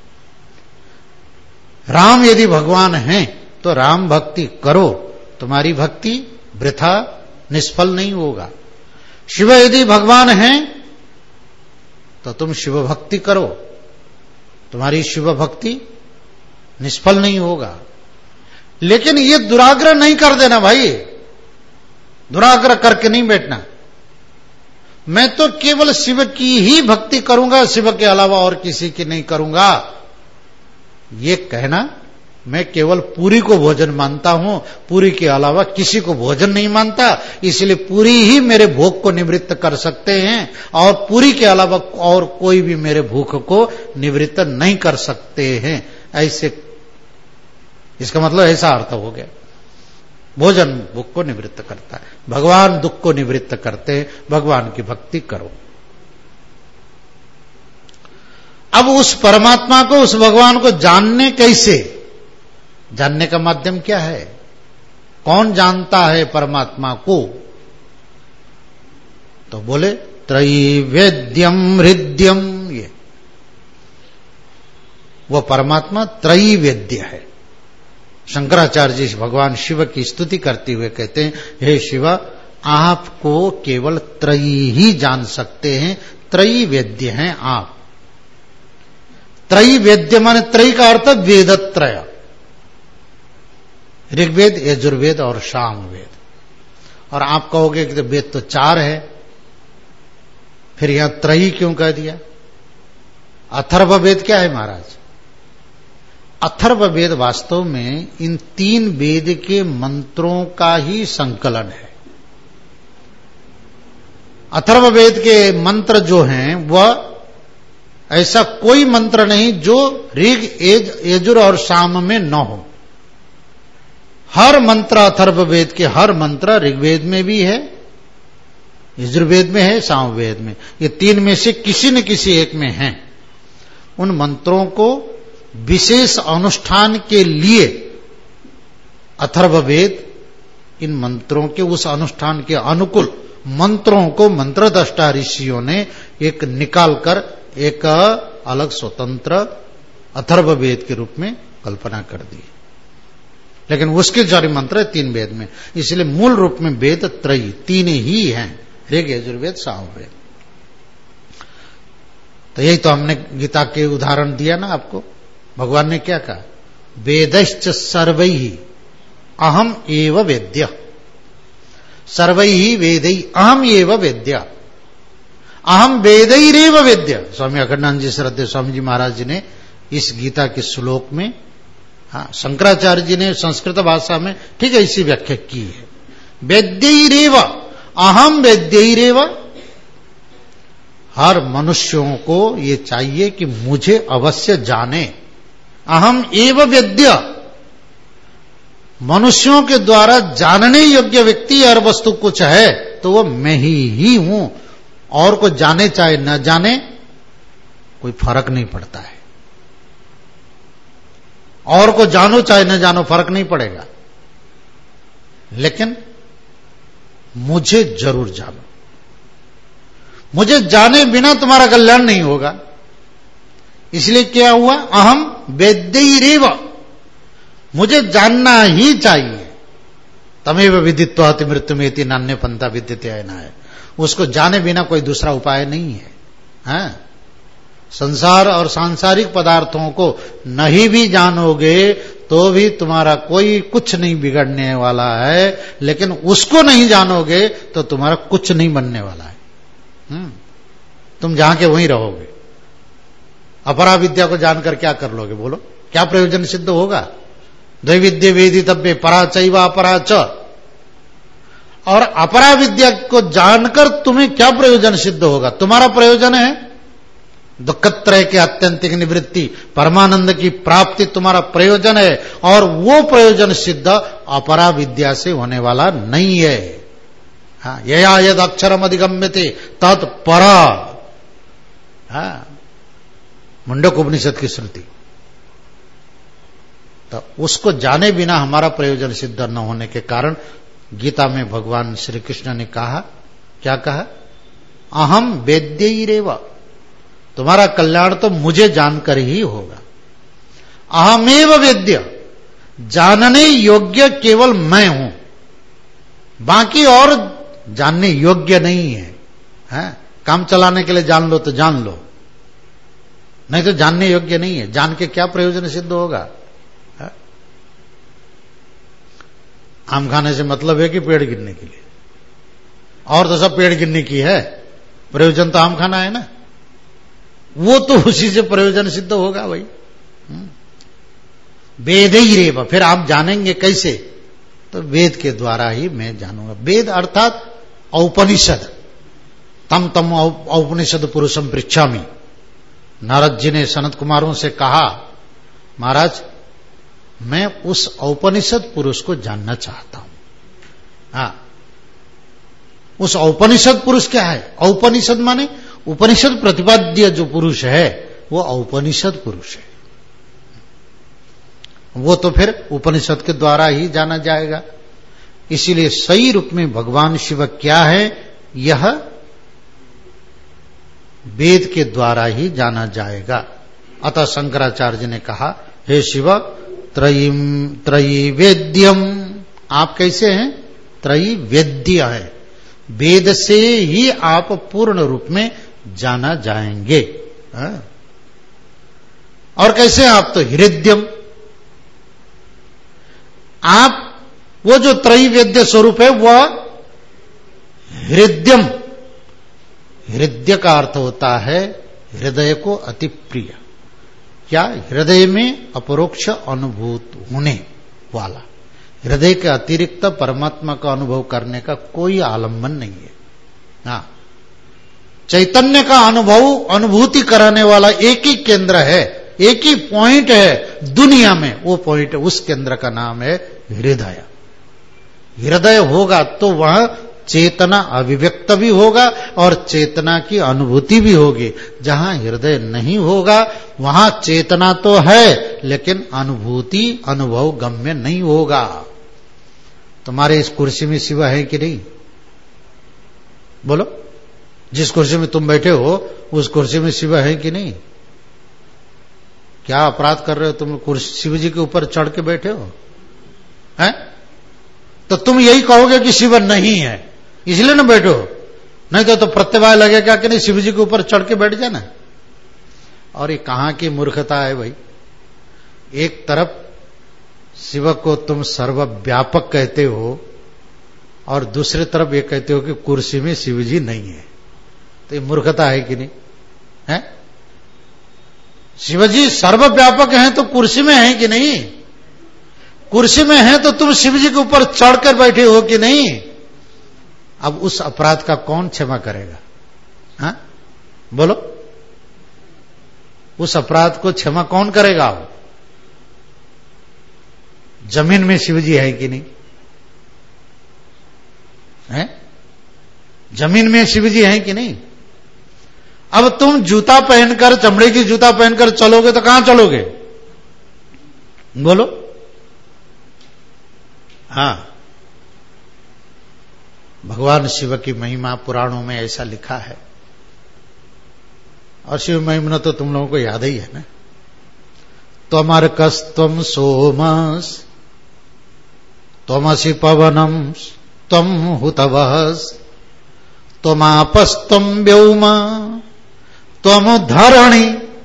राम यदि भगवान हैं तो राम भक्ति करो, तुम्हारी भक्ति वृथा निष्फल नहीं होगा। शिव यदि भगवान हैं तो तुम शिव भक्ति करो, तुम्हारी शिव भक्ति निष्फल नहीं होगा। लेकिन ये दुराग्रह नहीं कर देना भाई, दुराग्रह करके नहीं बैठना। मैं तो केवल शिव की ही भक्ति करूंगा, शिव के अलावा और किसी की नहीं करूंगा, ये कहना मैं केवल पूरी को भोजन मानता हूं, पूरी के अलावा किसी को भोजन नहीं मानता, इसलिए पूरी ही मेरे भूख को निवृत्त कर सकते हैं और पूरी के अलावा और कोई भी मेरे भूख को निवृत्त नहीं कर सकते हैं। ऐसे, इसका मतलब ऐसा अर्थ हो गया, भोजन भूख को निवृत्त करता है, भगवान दुख को निवृत्त करते हैं, भगवान की भक्ति करो। अब उस परमात्मा को, उस भगवान को जानने कैसे, जानने का माध्यम क्या है, कौन जानता है परमात्मा को? तो बोले त्रैवेद्यम हृद्यम, ये वो परमात्मा त्रैवेद्य है। शंकराचार्य जी भगवान शिव की स्तुति करते हुए कहते हैं, हे शिव, आपको केवल त्रयी ही जान सकते हैं, त्रैवेद्य हैं आप। त्रैवेद्य माने त्रयी का अर्थ वेदत्रय, ऋग्वेद, यजुर्वेद और सामवेद। और आप कहोगे कि तो वेद तो चार है, फिर यहां त्रयी क्यों कह दिया? अथर्ववेद क्या है महाराज? अथर्ववेद वास्तव में इन तीन वेद के मंत्रों का ही संकलन है। अथर्ववेद के मंत्र जो हैं वह ऐसा कोई मंत्र नहीं जो ऋग, यजुर और साम में न हो। हर मंत्र अथर्ववेद के हर मंत्र ऋग्वेद में भी है, यजुर्वेद में है, सामवेद में, ये तीन में से किसी न किसी एक में है। उन मंत्रों को विशेष अनुष्ठान के लिए अथर्ववेद इन मंत्रों के उस अनुष्ठान के अनुकूल मंत्रों को मंत्रदष्टा ऋषियों ने एक निकालकर एक अलग स्वतंत्र अथर्ववेद के रूप में कल्पना कर दी। लेकिन उसके जारी मंत्र है तीन वेद में, इसलिए मूल रूप में वेद त्रयी तीन ही हैं, ऋग, यजुर्वेद, सामवेद। तो यही तो हमने गीता के उदाहरण दिया ना आपको। भगवान ने क्या कहा? वेदश्च सर्वैहि अहम एव वेद्य, सर्वैहि वेदैहि अहम एव वेद्य, अहम वेदैरेव वेद्य। स्वामी अखंडानंद जी श्रद्धेय स्वामी जी महाराज जी ने इस गीता के श्लोक में, हाँ, शंकराचार्य जी ने संस्कृत भाषा में ठीक है इसी व्याख्या की है। वेद्यैरेव, अहम वेद्यैरेव। हर मनुष्यों को ये चाहिए कि मुझे अवश्य जाने, अहम एव वेद्य। मनुष्यों के द्वारा जानने योग्य व्यक्ति और वस्तु कुछ है तो वो मैं ही ही हूं, और को जाने चाहे न जाने कोई फर्क नहीं पड़ता है। और को जानो चाहे न जानो फर्क नहीं पड़ेगा, लेकिन मुझे जरूर जानो। मुझे जाने बिना तुम्हारा कल्याण नहीं होगा। इसलिए क्या हुआ? अहम वेद्यैरेव, मुझे जानना ही चाहिए। तमेव विदित्वा अति मृत्युमेति नान्य पंथा विद्यते है, उसको जाने बिना कोई दूसरा उपाय नहीं है। हाँ? संसार और सांसारिक पदार्थों को नहीं भी जानोगे तो भी तुम्हारा कोई कुछ नहीं बिगड़ने वाला है, लेकिन उसको नहीं जानोगे तो तुम्हारा कुछ नहीं बनने वाला है। हुँ? तुम जहां के वहीं रहोगे। अपरा विद्या को जानकर क्या कर लोगे? बोलो, क्या प्रयोजन सिद्ध होगा? द्वैविद्य वेदितव्य परा चैव अपरा च। और अपरा विद्या को जानकर तुम्हें क्या प्रयोजन सिद्ध होगा? तुम्हारा प्रयोजन है दुखत्रय के आत्यंतिक निवृत्ति, परमानंद की प्राप्ति तुम्हारा प्रयोजन है, और वो प्रयोजन सिद्ध अपरा विद्या से होने वाला नहीं है। हाँ, यया यद अक्षरम अधिगम्यते तत्परा, हाँ, मुंडक उपनिषद की श्रुति। तो उसको जाने बिना हमारा प्रयोजन सिद्ध न होने के कारण गीता में भगवान श्री कृष्ण ने कहा, क्या कहा? अहम वेद्यैरेव, तुम्हारा कल्याण तो मुझे जानकर ही होगा। अहमेव वेद्य, जानने योग्य केवल मैं हूं, बाकी और जानने योग्य नहीं है, है? काम चलाने के लिए जान लो तो जान लो, नहीं तो जानने योग्य नहीं है। जान के क्या प्रयोजन सिद्ध होगा? है? आम खाने से मतलब है कि पेड़ गिरने के लिए, और तो सब पेड़ गिरने की है, प्रयोजन तो आम खाना है ना, वो तो उसी से प्रयोजन सिद्ध होगा भाई। वेद ही रेव, फिर आप जानेंगे कैसे? तो वेद के द्वारा ही मैं जानूंगा। वेद अर्थात औपनिषद, तम तम औपनिषद पुरुषम पृच्छामि। नारद जी ने सनत कुमारों से कहा, महाराज मैं उस औपनिषद पुरुष को जानना चाहता हूं। हाँ, उस औपनिषद पुरुष क्या है? औपनिषद माने उपनिषद प्रतिपाद्य जो पुरुष है वो औपनिषद पुरुष है। वो तो फिर उपनिषद के द्वारा ही जाना जाएगा। इसीलिए सही रूप में भगवान शिव क्या है, यह वेद के द्वारा ही जाना जाएगा। अतः शंकराचार्य जी ने कहा, हे शिव त्रयीम त्रयी वेद्यम, आप कैसे हैं? त्रयी वेद्य है, वेद से ही आप पूर्ण रूप में जाना जाएंगे। हाँ? और कैसे आप? तो हृदयम, आप वो जो त्रयी वेद्य स्वरूप है वह हृदयम, हृदय का अर्थ होता है हृदय को अति प्रिय, क्या? हृदय में अपरोक्ष अनुभूत होने वाला, हृदय के अतिरिक्त परमात्मा का अनुभव करने का कोई आलंबन नहीं है। हाँ, चैतन्य का अनुभव अनुभूति कराने वाला एक ही केंद्र है, एक ही पॉइंट है दुनिया में, वो पॉइंट, उस केंद्र का नाम है हृदय। हृदय होगा तो वह चेतना अभिव्यक्त भी होगा और चेतना की अनुभूति भी होगी। जहां हृदय नहीं होगा वहां चेतना तो है लेकिन अनुभूति अनुभव गम्य नहीं होगा। तुम्हारे इस कुर्सी में शिव है कि नहीं? बोलो, जिस कुर्सी में तुम बैठे हो उस कुर्सी में शिव है कि नहीं? क्या अपराध कर रहे हो तुम? कुर्सी शिव जी के ऊपर चढ़ के बैठे हो, हैं? तो तुम यही कहोगे कि शिव नहीं है इसलिए ना बैठो, नहीं तो, तो प्रत्यवाय लगेगा कि नहीं शिव जी के ऊपर चढ़ के बैठ जाना। और ये कहां की मूर्खता है भाई? एक तरफ शिव को तुम सर्वव्यापक कहते हो और दूसरी तरफ ये कहते हो कि कुर्सी में शिव जी नहीं है, तो ये मूर्खता है कि नहीं है? शिव जी सर्वव्यापक हैं तो कुर्सी में है कि नहीं? कुर्सी में है तो तुम शिव जी के ऊपर चढ़कर बैठे हो कि नहीं? अब उस अपराध का कौन क्षमा करेगा? हाँ बोलो, उस अपराध को क्षमा कौन करेगा? जमीन में शिव जी है कि नहीं है? जमीन में शिव जी है कि नहीं? अब तुम जूता पहनकर, चमड़े की जूता पहनकर चलोगे तो कहां चलोगे? बोलो। हाँ, भगवान शिव की महिमा पुराणों में ऐसा लिखा है, और शिव महिमा तो तुम लोगों को याद ही है ना। त्वमर्कस्त्वं सोमस् त्वमसि पवनम् त्वं हुतवस् त्वमापस्त्वं व्योम त्वं धरणि।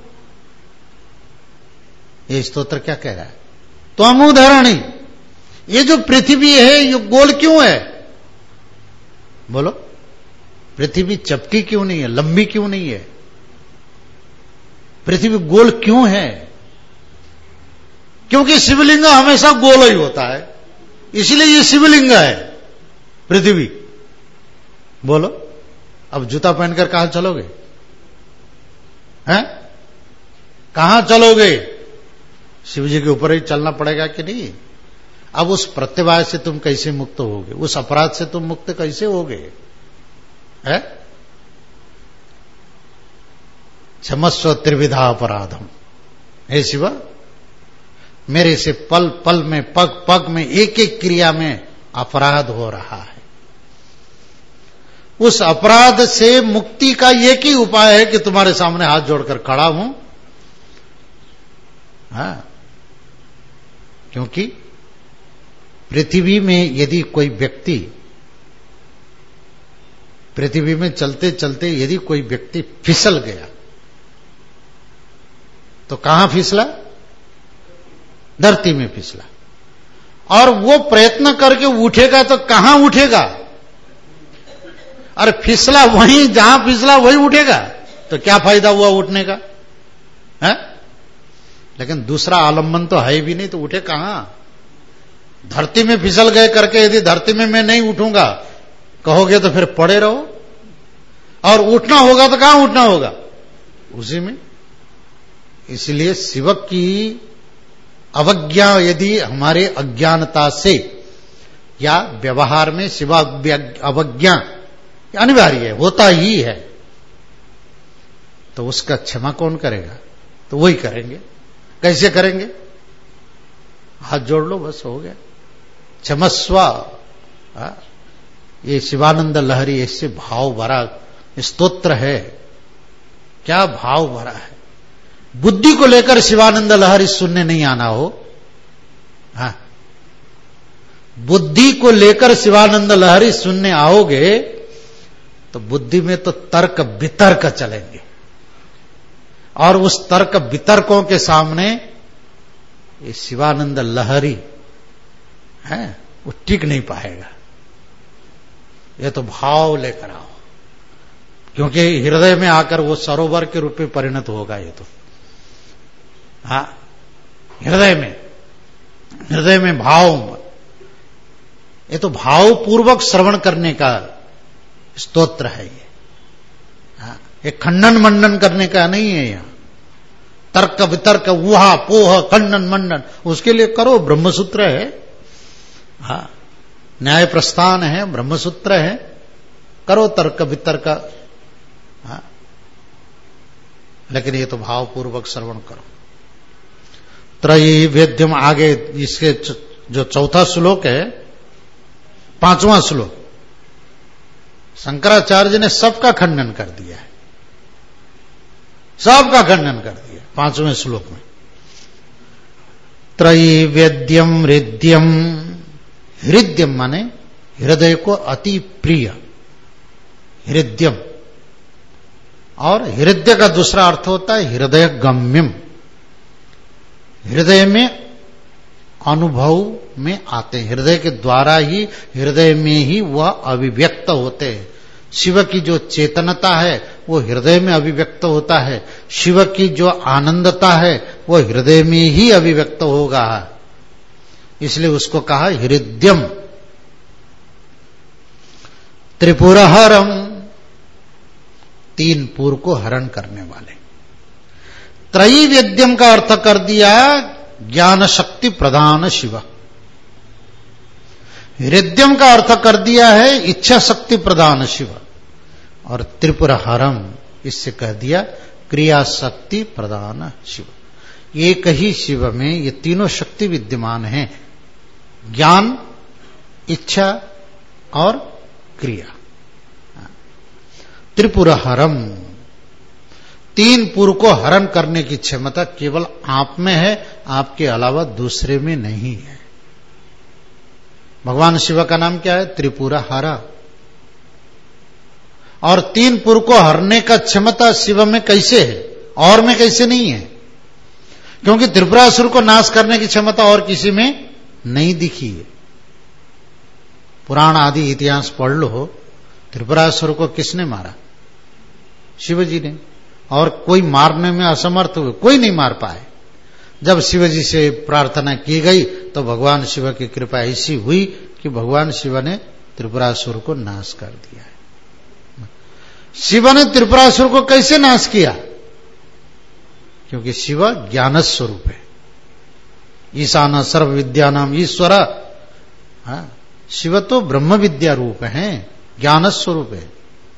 ये स्तोत्र क्या कह रहा है? त्वं धरणि। ये जो पृथ्वी है ये गोल क्यों है? बोलो, पृथ्वी चपटी क्यों नहीं है, लंबी क्यों नहीं है? पृथ्वी गोल क्यों है? क्योंकि शिवलिंग हमेशा गोल ही होता है, इसलिए ये शिवलिंग है पृथ्वी। बोलो, अब जूता पहनकर कहां चलोगे? हैं? कहां चलोगे? शिव जी के ऊपर ही चलना पड़ेगा कि नहीं? अब उस प्रत्यवाय से तुम कैसे मुक्त होगे? उस अपराध से तुम मुक्त कैसे होगे? है? क्षमस्व त्रिविधा अपराधम। हे शिव, मेरे से पल पल में, पग पग में, एक एक क्रिया में अपराध हो रहा है। उस अपराध से मुक्ति का एक ही उपाय है कि तुम्हारे सामने हाथ जोड़कर खड़ा हूं। हाँ, क्योंकि पृथ्वी में यदि कोई व्यक्ति, पृथ्वी में चलते चलते यदि कोई व्यक्ति फिसल गया तो कहां फिसला? धरती में फिसला। और वो प्रयत्न करके उठेगा तो कहां उठेगा? अरे फिसला वहीं, जहां फिसला वहीं उठेगा, तो क्या फायदा हुआ उठने का? है? लेकिन दूसरा आलम्बन तो है भी नहीं, तो उठे कहां? धरती में फिसल गए करके यदि धरती में मैं नहीं उठूंगा कहोगे तो फिर पड़े रहो, और उठना होगा तो कहां उठना होगा? उसी में। इसलिए शिव की अवज्ञा यदि हमारे अज्ञानता से या व्यवहार में शिव अवज्ञा अनिवार्य है, होता ही है, तो उसका क्षमा कौन करेगा? तो वही करेंगे। कैसे करेंगे? हाथ जोड़ लो, बस हो गया। क्षमस्व। ये शिवानंद लहरी इससे भाव भरा स्तोत्र है। क्या भाव भरा है! बुद्धि को लेकर शिवानंद लहरी सुनने नहीं आना हो, हाँ, बुद्धि को लेकर शिवानंद लहरी सुनने आओगे तो बुद्धि में तो तर्क वितर्क चलेंगे, और उस तर्क वितर्कों के सामने ये शिवानंद लहरी है वो टिक नहीं पाएगा। ये तो भाव लेकर आओ, क्योंकि हृदय में आकर वो सरोवर के रूप में परिणत होगा। ये तो हाँ, हृदय में, हृदय में भाव, ये तो भाव पूर्वक श्रवण करने का स्तोत्र है ये। हाँ, ये खंडन मंडन करने का नहीं है। यहां तर्क वितर्क ऊहा पोह खंडन मंडन उसके लिए करो, ब्रह्मसूत्र है। हाँ, न्याय प्रस्थान है, ब्रह्मसूत्र है, करो तर्क वितर्क। हाँ, लेकिन ये तो भाव पूर्वक श्रवण करो। त्रयी वेद्यम, आगे इसके जो चौथा श्लोक है, पांचवां श्लोक, शंकराचार्य ने सबका खंडन कर दिया है, सबका खंडन कर दिया पांचवें श्लोक में। त्रयी वेद्यम हृदयम, हृदयम माने हृदय को अति प्रिय, हृदयम, और हृदय का दूसरा अर्थ होता है हृदय गम्यम। हृदय में अनुभव में आते हैं, हृदय के द्वारा ही, हृदय में ही वह अभिव्यक्त होते हैं। शिव की जो चेतनता है वो हृदय में अभिव्यक्त होता है, शिव की जो आनंदता है वो हृदय में ही अभिव्यक्त होगा। इसलिए उसको कहा हृदयम। त्रिपुरहरम, तीन पुर को हरण करने वाले। त्रयी वेद्यम का अर्थ कर दिया ज्ञान शक्ति प्रधान शिव। हृदयम का अर्थ कर दिया है इच्छा शक्ति प्रधान शिव, और त्रिपुरहरम इससे कह दिया क्रिया शक्ति प्रधान शिव। एक ही शिव में ये तीनों शक्ति विद्यमान हैं, ज्ञान, इच्छा और क्रिया। त्रिपुरहरम, तीन पुर को हरण करने की क्षमता केवल आप में है, आपके अलावा दूसरे में नहीं है। भगवान शिव का नाम क्या है? त्रिपुरहरा। और तीन पुर को हरने का क्षमता शिव में कैसे है, और में कैसे नहीं है? क्योंकि त्रिपुरासुर को नाश करने की क्षमता और किसी में नहीं दिखी है। पुराण आदि इतिहास पढ़ लो, त्रिपुरासुर को किसने मारा? शिव जी ने। और कोई मारने में असमर्थ हुए, कोई नहीं मार पाए। जब शिव जी से प्रार्थना की गई तो भगवान शिव की कृपा ऐसी हुई कि भगवान शिव ने त्रिपुरासुर को नाश कर दिया है। शिव ने त्रिपुरासुर को कैसे नाश किया? क्योंकि शिव ज्ञान स्वरूप है, ईशान सर्व विद्यानाम ईश्वर। हाँ, शिव तो ब्रह्म विद्या रूप है, ज्ञान स्वरूप है।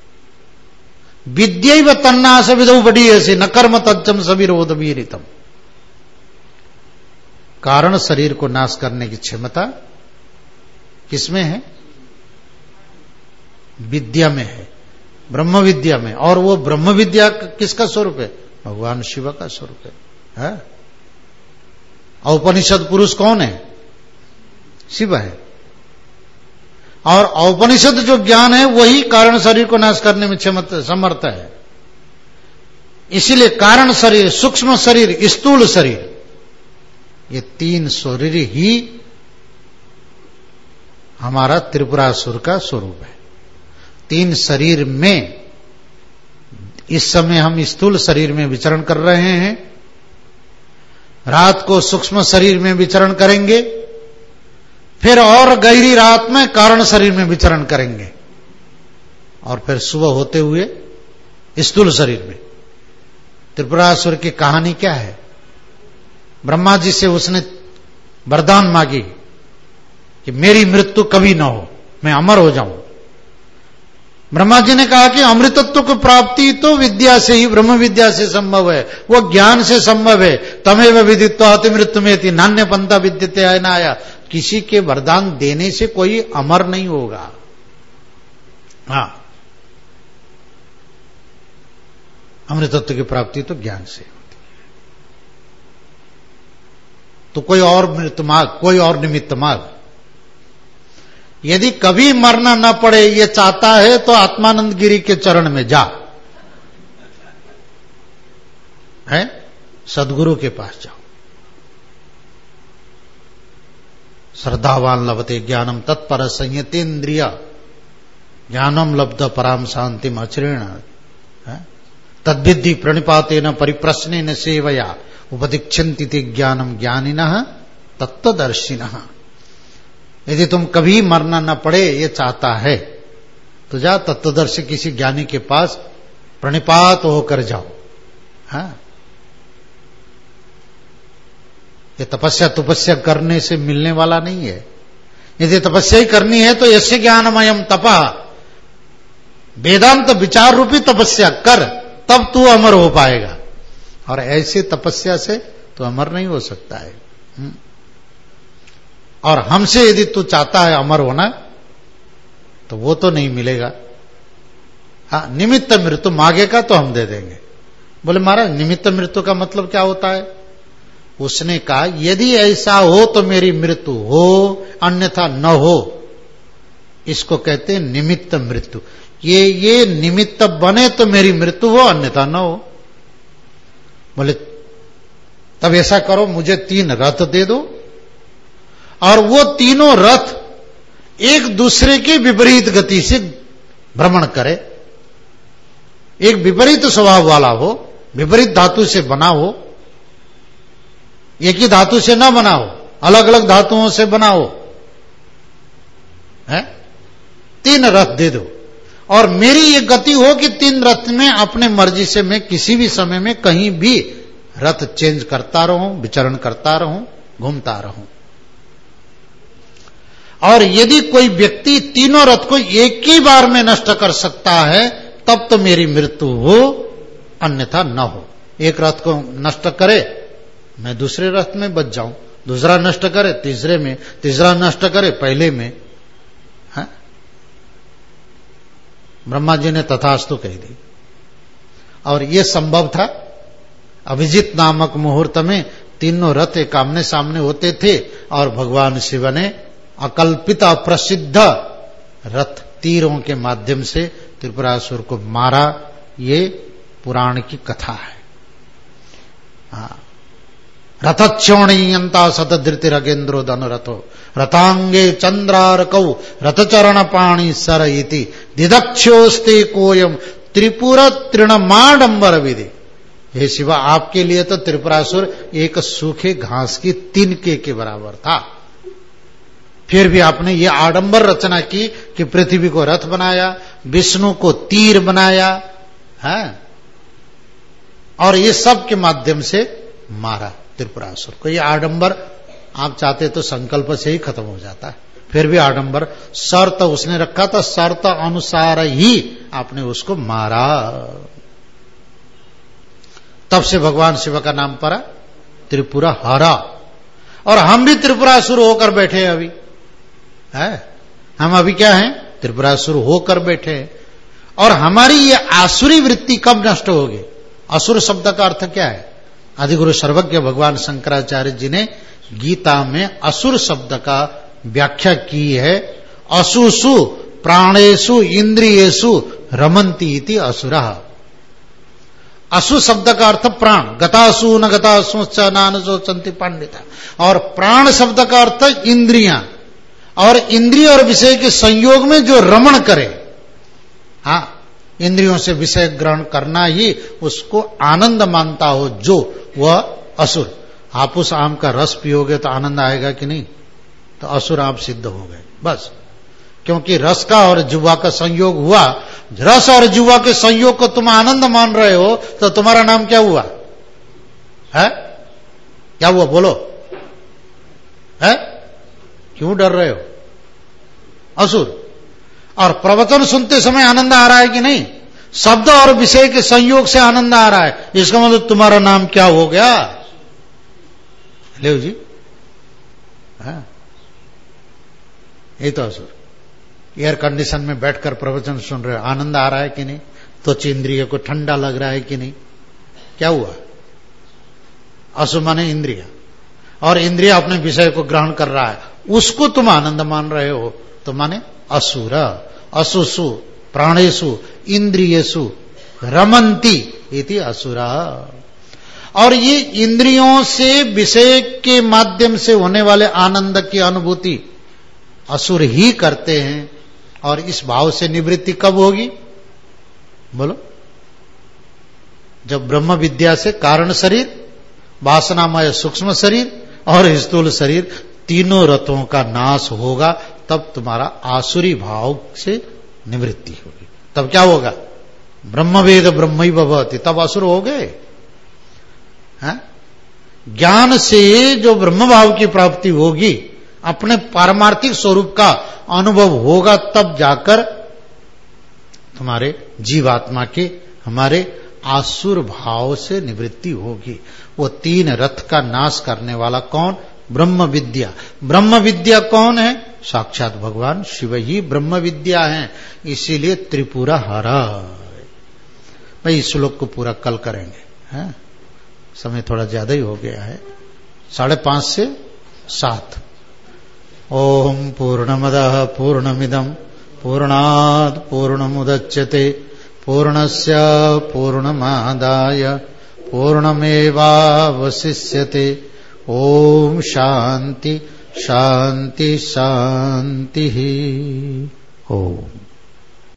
विद्यैव तन्नाश विदौ बडीयसी न कर्म तज्जम सविरोध वीरितम। कारण शरीर को नाश करने की क्षमता किसमें है? विद्या में है, ब्रह्म विद्या में। और वो ब्रह्म विद्या किसका स्वरूप है? भगवान शिव का स्वरूप है, है? औपनिषद पुरुष कौन है? शिव है। और औपनिषद जो ज्ञान है वही कारण शरीर को नाश करने में समर्थ है। इसीलिए कारण शरीर, सूक्ष्म शरीर, स्थूल शरीर, ये तीन शरीर ही हमारा त्रिपुरासुर का स्वरूप है। तीन शरीर में इस समय हम स्थूल शरीर में विचरण कर रहे हैं, रात को सूक्ष्म शरीर में विचरण करेंगे, फिर और गहरी रात में कारण शरीर में विचरण करेंगे, और फिर सुबह होते हुए स्थूल शरीर में। त्रिपुरासुर की कहानी क्या है? ब्रह्मा जी से उसने वरदान मांगी कि मेरी मृत्यु कभी न हो, मैं अमर हो जाऊं। ब्रह्मा जी ने कहा कि अमृतत्व की प्राप्ति तो विद्या से ही, ब्रह्म विद्या से संभव है, वो ज्ञान से संभव है। तमेव विदित्वा अति मृत्यु में थी नान्य पंथा विद्यते आया। किसी के वरदान देने से कोई अमर नहीं होगा। हाँ, अमृतत्व की प्राप्ति तो ज्ञान से होती है। तो कोई और मृत्यु मार्ग, कोई और निमित्त मार्ग। यदि कभी मरना न पड़े ये चाहता है तो आत्मानंद गिरी के चरण में जा, है? सदगुरु के पास जाओ। श्रद्धावान लभते ज्ञानम तत्पर संयतेन्द्रिय ज्ञानम लब्ध पराम शांतिम अचरेण तद्विद्धि प्रणिपातेन परिप्रश्नेन सेवया उपदीक्षन्ति ते ज्ञानम ज्ञानिनः तत्वदर्शिनः। यदि तुम कभी मरना न पड़े ये चाहता है तो जा तत्वदर्शी किसी ज्ञानी के पास प्रणिपात होकर जाओ। हाँ, ये तपस्या तपस्या करने से मिलने वाला नहीं है। यदि तपस्या ही करनी है तो यस्य ज्ञानमयम तपः, वेदांत विचार रूपी तपस्या कर, तब तू अमर हो पाएगा। और ऐसे तपस्या से तो अमर नहीं हो सकता है। और हमसे यदि तू चाहता है अमर होना तो वो तो नहीं मिलेगा। हाँ, निमित्त मृत्यु मांगेगा तो हम दे देंगे। बोले महाराज निमित्त मृत्यु का मतलब क्या होता है? उसने कहा यदि ऐसा हो तो मेरी मृत्यु हो, अन्यथा न हो। इसको कहते हैं निमित्त मृत्यु। ये ये निमित्त बने तो मेरी मृत्यु हो, अन्यथा न हो। बोले तब ऐसा करो, मुझे तीन रथ दे दो और वो तीनों रथ एक दूसरे के विपरीत गति से भ्रमण करे, एक विपरीत स्वभाव वाला हो, विपरीत धातु से बना हो, एक ही धातु से न बना हो, अलग अलग धातुओं से बना हो, है? तीन रथ दे दो और मेरी ये गति हो कि तीन रथ में अपने मर्जी से मैं किसी भी समय में कहीं भी रथ चेंज करता रहूं, विचरण करता रहूं, घूमता रहूं। और यदि कोई व्यक्ति तीनों रथ को एक ही बार में नष्ट कर सकता है तब तो मेरी मृत्यु हो, अन्यथा न हो। एक रथ को नष्ट करे मैं दूसरे रथ में बच जाऊं, दूसरा नष्ट करे तीसरे में, तीसरा नष्ट करे पहले में। है? ब्रह्मा जी ने तथास्तु कह दी। और यह संभव था। अभिजीत नामक मुहूर्त में तीनों रथ एक आमने सामने होते थे और भगवान शिव ने अकल्पित अप्रसिद्ध रथ तीरों के माध्यम से त्रिपुरासुर को मारा। ये पुराण की कथा है। हाँ, रथक्षोणीयंता सतधृतिरगेन्द्रो धनुरथो रथांगे चंद्रारकौ रथचरण पाणी सर इति दिदक्षोस्ते कोयम त्रिपुर तृणमाडंबर विधि। हे शिवा, आपके लिए तो त्रिपुरासुर एक सूखे घास की तिनके के बराबर था, फिर भी आपने ये आडंबर रचना की कि पृथ्वी को रथ बनाया, विष्णु को तीर बनाया, है? और ये सब के माध्यम से मारा त्रिपुरासुर को। ये आडंबर आप चाहते तो संकल्प से ही खत्म हो जाता है, फिर भी आडंबर शर्त उसने रखा था, शर्त अनुसार ही आपने उसको मारा। तब से भगवान शिव का नाम पड़ा त्रिपुरा हरा। और हम भी त्रिपुरासुर होकर बैठे हैं अभी, है? हम अभी क्या हैं? त्रिपुरासुर होकर बैठे हैं। और हमारी ये आसुरी वृत्ति कब नष्ट होगी? असुर शब्द का अर्थ क्या है? आदिगुरु सर्वज्ञ भगवान शंकराचार्य जी ने गीता में असुर शब्द का व्याख्या की है। असुसु प्राणेषु इंद्रियेषु रमन्ति इति असुरः। असु शब्द का अर्थ प्राण, गतासु न गतासु च नान शोचन्ति पंडिता। और प्राण शब्द का अर्थ इंद्रियां, और इंद्रिय और विषय के संयोग में जो रमण करे, हाँ, इंद्रियों से विषय ग्रहण करना ही उसको आनंद मानता हो जो, वह असुर। आप उस आम का रस पियोगे तो आनंद आएगा कि नहीं? तो असुर आप सिद्ध हो गए बस। क्योंकि रस का और जुआ का संयोग हुआ, रस और जुआ के संयोग को तुम आनंद मान रहे हो, तो तुम्हारा नाम क्या हुआ है? क्या हुआ बोलो? है? क्यों डर रहे हो? असुर। और प्रवचन सुनते समय आनंद आ रहा है कि नहीं? शब्द और विषय के संयोग से आनंद आ रहा है, इसका मतलब तुम्हारा नाम क्या हो गया? ले जी, हाँ, ये तो असुर। एयर कंडीशन में बैठकर प्रवचन सुन रहे हो, आनंद आ रहा है कि नहीं? त्वचा इंद्रिय को ठंडा लग रहा है कि नहीं? क्या हुआ? असु माने इंद्रिया, और इंद्रिया अपने विषय को ग्रहण कर रहा है, उसको तुम आनंद मान रहे हो, तो माने असुर। असुसु प्राणेषु इंद्रियेषु रमन्ति इति असुरा। और ये इंद्रियों से विषय के माध्यम से होने वाले आनंद की अनुभूति असुर ही करते हैं। और इस भाव से निवृत्ति कब होगी बोलो? जब ब्रह्म विद्या से कारण शरीर, वासनामय सूक्ष्म शरीर और स्थूल शरीर तीनों रथों का नाश होगा, तब तुम्हारा आसुरी भाव से निवृत्ति होगी। तब क्या होगा? ब्रह्मवेद ब्रह्मैव भवति, तब असुर हो गए। ज्ञान से जो ब्रह्म भाव की प्राप्ति होगी, अपने पारमार्थिक स्वरूप का अनुभव होगा, तब जाकर तुम्हारे जीवात्मा के, हमारे आसुर भाव से निवृत्ति होगी। वो तीन रथ का नाश करने वाला कौन? ब्रह्म विद्या। ब्रह्म विद्या कौन है? साक्षात भगवान शिव ही ब्रह्म विद्या है। इसीलिए त्रिपुरा हरा। भाई इस श्लोक को पूरा कल करेंगे, है? समय थोड़ा ज्यादा ही हो गया है, साढ़े पांच से सात। ओम पूर्णमदः पूर्णमिदं पूर्णात् पूर्णमुदच्यते पूर्णस्य पूर्णमादाय पूर्णमेवावशिष्यते। ओम शांति शांति शांति। ओम।